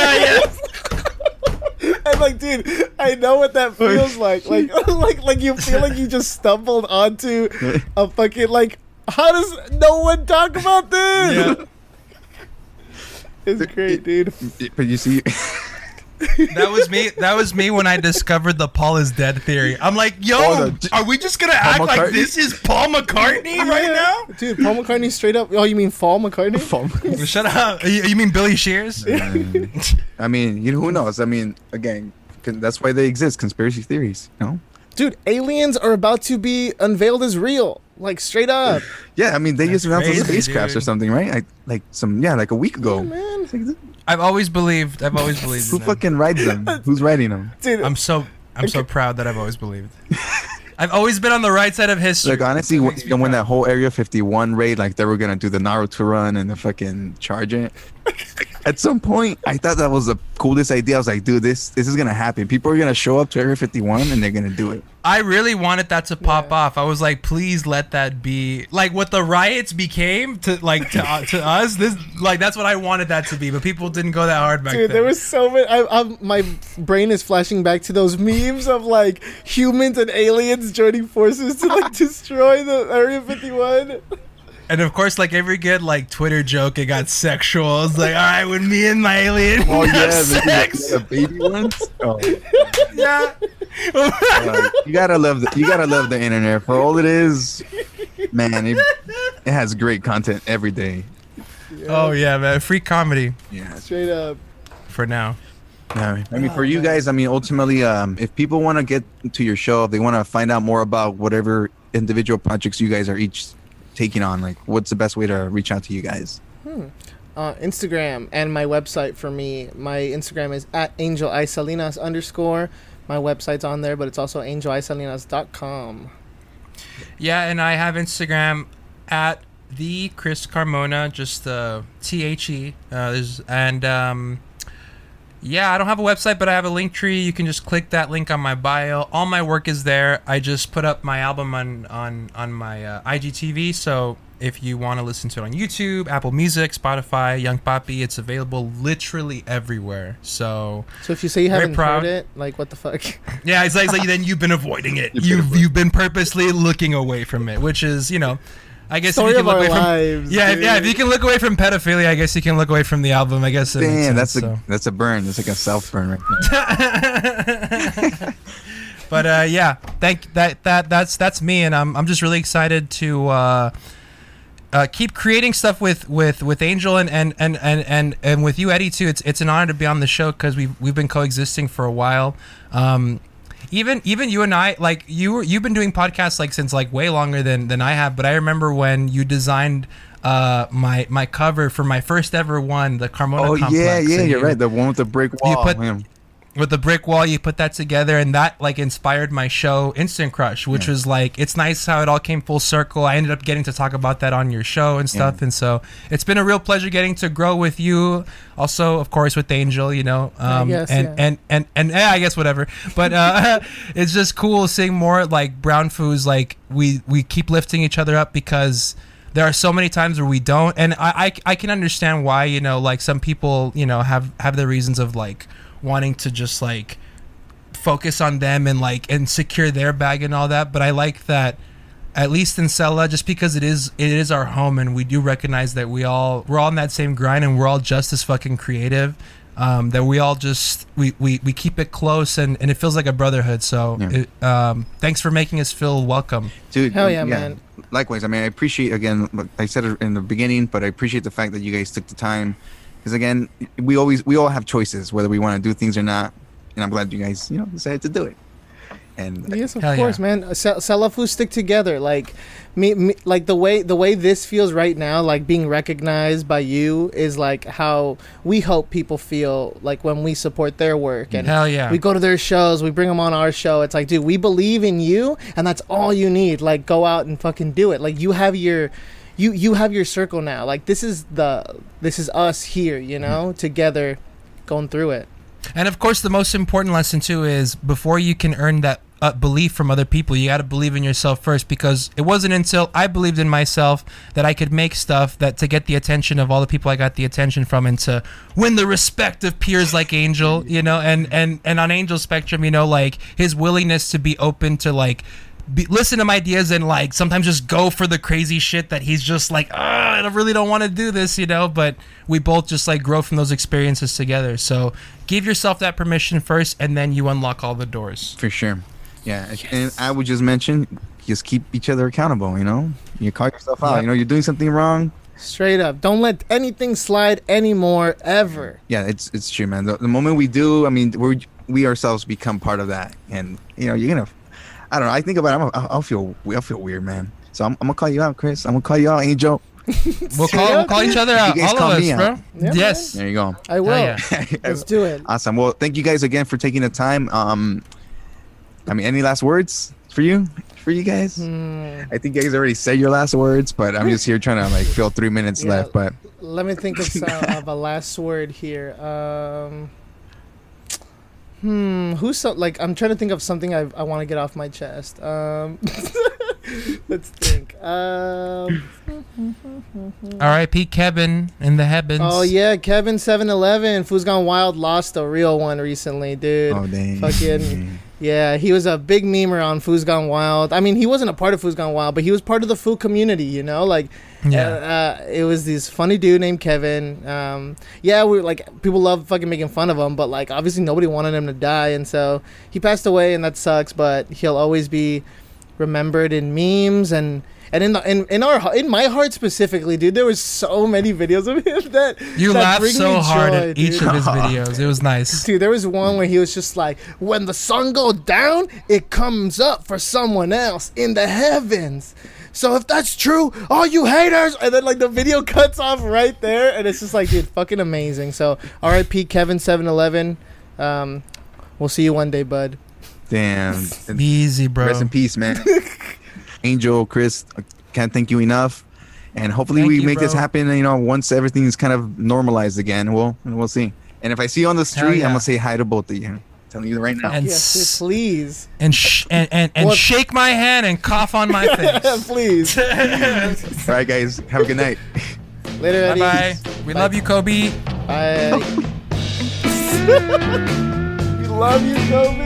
Speaker 3: I'm like, dude, I know what that feels like. Like, like, like you feel like you just stumbled onto a fucking, like, how does no one talk about this? Yeah. It's great, dude.
Speaker 2: But you see...
Speaker 4: That was me. That was me when I discovered the Paul is dead theory. I'm like, yo,
Speaker 2: oh, the,
Speaker 4: are we just gonna act McCartney? Like this is Paul McCartney right
Speaker 3: yeah.
Speaker 4: now?
Speaker 3: Dude, Paul McCartney straight up. Oh, you mean Paul McCartney?
Speaker 2: Paul.
Speaker 4: Shut up. You, you mean Billy Shears?
Speaker 2: I mean, you know, who knows? I mean, again, that's why they exist. Conspiracy theories. You know?
Speaker 3: Dude, aliens are about to be unveiled as real. Like, straight up.
Speaker 2: Yeah, I mean, they
Speaker 4: That's
Speaker 2: just announced
Speaker 4: crazy,
Speaker 2: spacecrafts
Speaker 4: dude.
Speaker 2: or something, right? Like, like some, yeah, like a week ago.
Speaker 3: Yeah, man.
Speaker 4: I've always believed. I've always believed.
Speaker 2: Who
Speaker 4: in them.
Speaker 2: fucking rides them? Who's riding them?
Speaker 3: Dude,
Speaker 4: I'm so. I'm so proud that I've always believed. I've always been on the right side of history.
Speaker 2: Like, honestly, when, when that whole Area fifty-one raid, like, they were gonna do the Naruto run and the fucking charge it. At some point, I thought that was the coolest idea. I was like, dude, this this is gonna happen. People are gonna show up to Area fifty-one and they're gonna do it.
Speaker 4: I really wanted that to pop
Speaker 3: Yeah.
Speaker 4: off. I was like, please let that be like what the riots became to like to, uh, to us. This like that's what I wanted that to be, but people didn't go that hard back
Speaker 3: Dude,
Speaker 4: then.
Speaker 3: there was so many. I, I'm, my brain is flashing back to those memes of like humans and aliens joining forces to like destroy the Area fifty-one.
Speaker 4: And of course, like every good like Twitter joke, it got sexual. It's like, all right, when me and my alien
Speaker 2: Oh
Speaker 4: have
Speaker 2: yeah, the,
Speaker 4: sex,
Speaker 2: the, the baby ones. Oh,
Speaker 4: yeah.
Speaker 2: uh, you gotta love the you gotta love the internet for all it is. Man, it, it has great content every day.
Speaker 3: Yeah,
Speaker 4: Oh yeah, man, free comedy
Speaker 2: Yeah.
Speaker 3: straight up.
Speaker 4: for now.
Speaker 2: Yeah, I mean, for you guys, I mean, ultimately, um, if people want to get to your show, if they want to find out more about whatever individual projects you guys are each taking on, like, what's the best way to reach out to you guys?
Speaker 3: Hmm. Uh, Instagram and my website for me. My Instagram is at Angel Isalinas underscore. My website's on there, but it's also angel isalinas dot com.
Speaker 4: Yeah, and I have Instagram at the Chris Carmona, just uh, T H E. Uh, there's- and um, yeah, I don't have a website, but I have a link tree. You can just click that link on my bio. All my work is there. I just put up my album on on on my uh, I G T V. So if you want to listen to it on YouTube, Apple Music, Spotify, Young Papi, it's available literally everywhere. So
Speaker 3: So if you say you
Speaker 4: Very
Speaker 3: haven't
Speaker 4: proud.
Speaker 3: heard it, like what the fuck?
Speaker 4: yeah, it's like, it's like then you've been avoiding it.
Speaker 2: You've been
Speaker 4: You've
Speaker 2: avoiding
Speaker 4: you've been purposely looking away from it, which is, you know, I guess
Speaker 3: Story
Speaker 4: if you
Speaker 3: of
Speaker 4: can look
Speaker 3: our
Speaker 4: away from
Speaker 3: lives.
Speaker 4: yeah, if,
Speaker 3: dude.
Speaker 4: yeah. If you can look away from pedophilia, I guess you can look away from the album. I guess. It makes
Speaker 2: Damn, that's
Speaker 4: sense,
Speaker 2: a
Speaker 4: so.
Speaker 2: that's a burn. It's like a self burn right there.
Speaker 4: But uh, yeah, thank that that that's that's me, and I'm I'm just really excited to uh, uh, keep creating stuff with, with, with Angel and, and, and, and, and, and with you, Eddie, too. It's it's an honor to be on the show because we've we've been coexisting for a while. Um, even even you and I, like you were, you've been doing podcasts like since like way longer than, than I have. But I remember when you designed uh, my my cover for my first ever one, the Carmona
Speaker 2: Oh
Speaker 4: Complex.
Speaker 2: yeah, yeah,
Speaker 4: and
Speaker 2: you're
Speaker 4: you-
Speaker 2: right. The one with the brick wall.
Speaker 4: put-
Speaker 2: yeah.
Speaker 4: with the brick wall, you put that together, and that like inspired my show Instant Crush, which
Speaker 2: Yeah.
Speaker 4: was like, it's nice how it all came full circle. I ended up getting to talk about that on your show and stuff.
Speaker 2: Yeah.
Speaker 4: And so it's been a real pleasure getting to grow with you, also of course with Angel, you know, um,
Speaker 3: guess,
Speaker 4: and,
Speaker 3: yeah.
Speaker 4: and and and yeah, I guess whatever, but uh it's just cool seeing more like brown foods. Like we we keep lifting each other up because there are so many times where we don't, and I, I I can understand why, you know, like some people, you know, have have their reasons of like wanting to just like focus on them and like and secure their bag and all that. But I like that at least in Sella, just because it is it is our home, and we do recognize that we all we're all in that same grind, and we're all just as fucking creative. Um, that we all just we, we, we keep it close, and, and it feels like a brotherhood. So
Speaker 2: Yeah.
Speaker 4: it, um, thanks for making us feel welcome.
Speaker 2: Dude,
Speaker 3: Hell yeah, man.
Speaker 2: Likewise. I mean, I appreciate, again, like I said it in the beginning, but I appreciate the fact that you guys took the time. Because, again, we always, we all have choices, whether we want to do things or not. And I'm glad you guys, you know, decided to do it. And
Speaker 3: Yes, of
Speaker 4: Hell
Speaker 3: course,
Speaker 4: yeah.
Speaker 3: man. Se- Salafu stick together. Like me, me, like the way the way this feels right now, like being recognized by you, is like how we hope people feel like when we support their work and
Speaker 4: Hell yeah.
Speaker 3: we go to their shows, we bring them on our show. It's like, dude, we believe in you, and that's all you need. Like, go out and fucking do it. Like, you have your, you you have your circle now. Like, this is the this is us here, you know, together, going through it.
Speaker 4: And of course, the most important lesson too is before you can earn that uh, belief from other people. You got to believe in yourself first, because it wasn't until I believed in myself that I could make stuff that to get the attention of all the people I got the attention from, and to win the respect of peers like Angel, you know, and, and, and on Angel's spectrum, you know, like his willingness to be open to like, Be, listen to my ideas and like sometimes just go for the crazy shit that he's just like, ah, I really don't want to do this, you know, but we both just like grow from those experiences together. So give yourself that permission first, and then you unlock all the doors.
Speaker 2: For sure. Yeah. Yes. And I would just mention, just keep each other accountable, you know, you call yourself out, yep. you know, you're doing something wrong.
Speaker 3: Straight up. Don't let anything slide anymore, ever.
Speaker 2: Yeah, it's it's true, man. The, the moment we do, I mean, we we ourselves become part of that. And, you know, you're going to, I don't know. I think about it. I'm, I'll feel. I'll feel weird, man. So I'm, I'm gonna call you out, Chris. I'm gonna call you out, Angel.
Speaker 4: We'll call. We'll call each other out. All of us, bro.
Speaker 3: Yeah,
Speaker 4: yes.
Speaker 2: Man. There you go.
Speaker 3: I will. Yeah. Let's do it.
Speaker 2: Awesome. Well, thank you guys again for taking the time. Um, I mean, any last words for you? For you guys? Hmm. I think you guys already said your last words, but I'm just here trying to like fill three minutes yeah, left. But
Speaker 3: let me think of, uh, of a last word here. Um. Hmm. Who's so like? I'm trying to think of something I I want to get off my chest. Um. Let's think. Um.
Speaker 4: R I P Kevin in the heavens.
Speaker 3: Oh yeah, Kevin seven eleven. Food's Gone Wild lost a real one recently, dude.
Speaker 2: Oh dang.
Speaker 3: Fucking. Yeah, he was a big memer on Food's Gone Wild. I mean, he wasn't a part of Food's Gone Wild, but he was part of the food community, you know? Like, yeah. uh, uh, it was this funny dude named Kevin. Um, yeah, we were like, people love fucking making fun of him, but like, obviously nobody wanted him to die, and so he passed away, and that sucks, but he'll always be remembered in memes and and in the in, in our in my heart specifically, dude, there was so many videos of him that
Speaker 4: you
Speaker 3: that
Speaker 4: laughed so hard
Speaker 3: joy,
Speaker 4: at each
Speaker 3: dude.
Speaker 4: of his videos. It was nice,
Speaker 3: dude. There was one where he was just like, when the sun goes down, it comes up for someone else in the heavens. So if that's true, all you haters, and then like the video cuts off right there, and it's just like, dude, fucking amazing. So R I P Kevin seven eleven. Um, we'll see you one day, bud.
Speaker 2: Damn.
Speaker 4: Easy, bro.
Speaker 2: Rest in peace, man. Angel, Chris, can't thank you enough. And hopefully
Speaker 4: thank
Speaker 2: we
Speaker 4: you,
Speaker 2: make
Speaker 4: bro.
Speaker 2: this happen, you know, once everything's kind of normalized again. We'll we'll see. And if I see you on the street,
Speaker 4: yeah.
Speaker 2: I'm gonna say hi to both of you. I'm telling you right now.
Speaker 4: And
Speaker 3: yes,
Speaker 4: s-
Speaker 3: please.
Speaker 4: And sh- and and, and shake my hand and cough on my face.
Speaker 3: Please.
Speaker 2: All right, guys. Have a good night.
Speaker 3: Later, Eddie.
Speaker 4: Bye bye. We
Speaker 3: Bye.
Speaker 4: love you, Kobe.
Speaker 3: Bye. We love you, Kobe.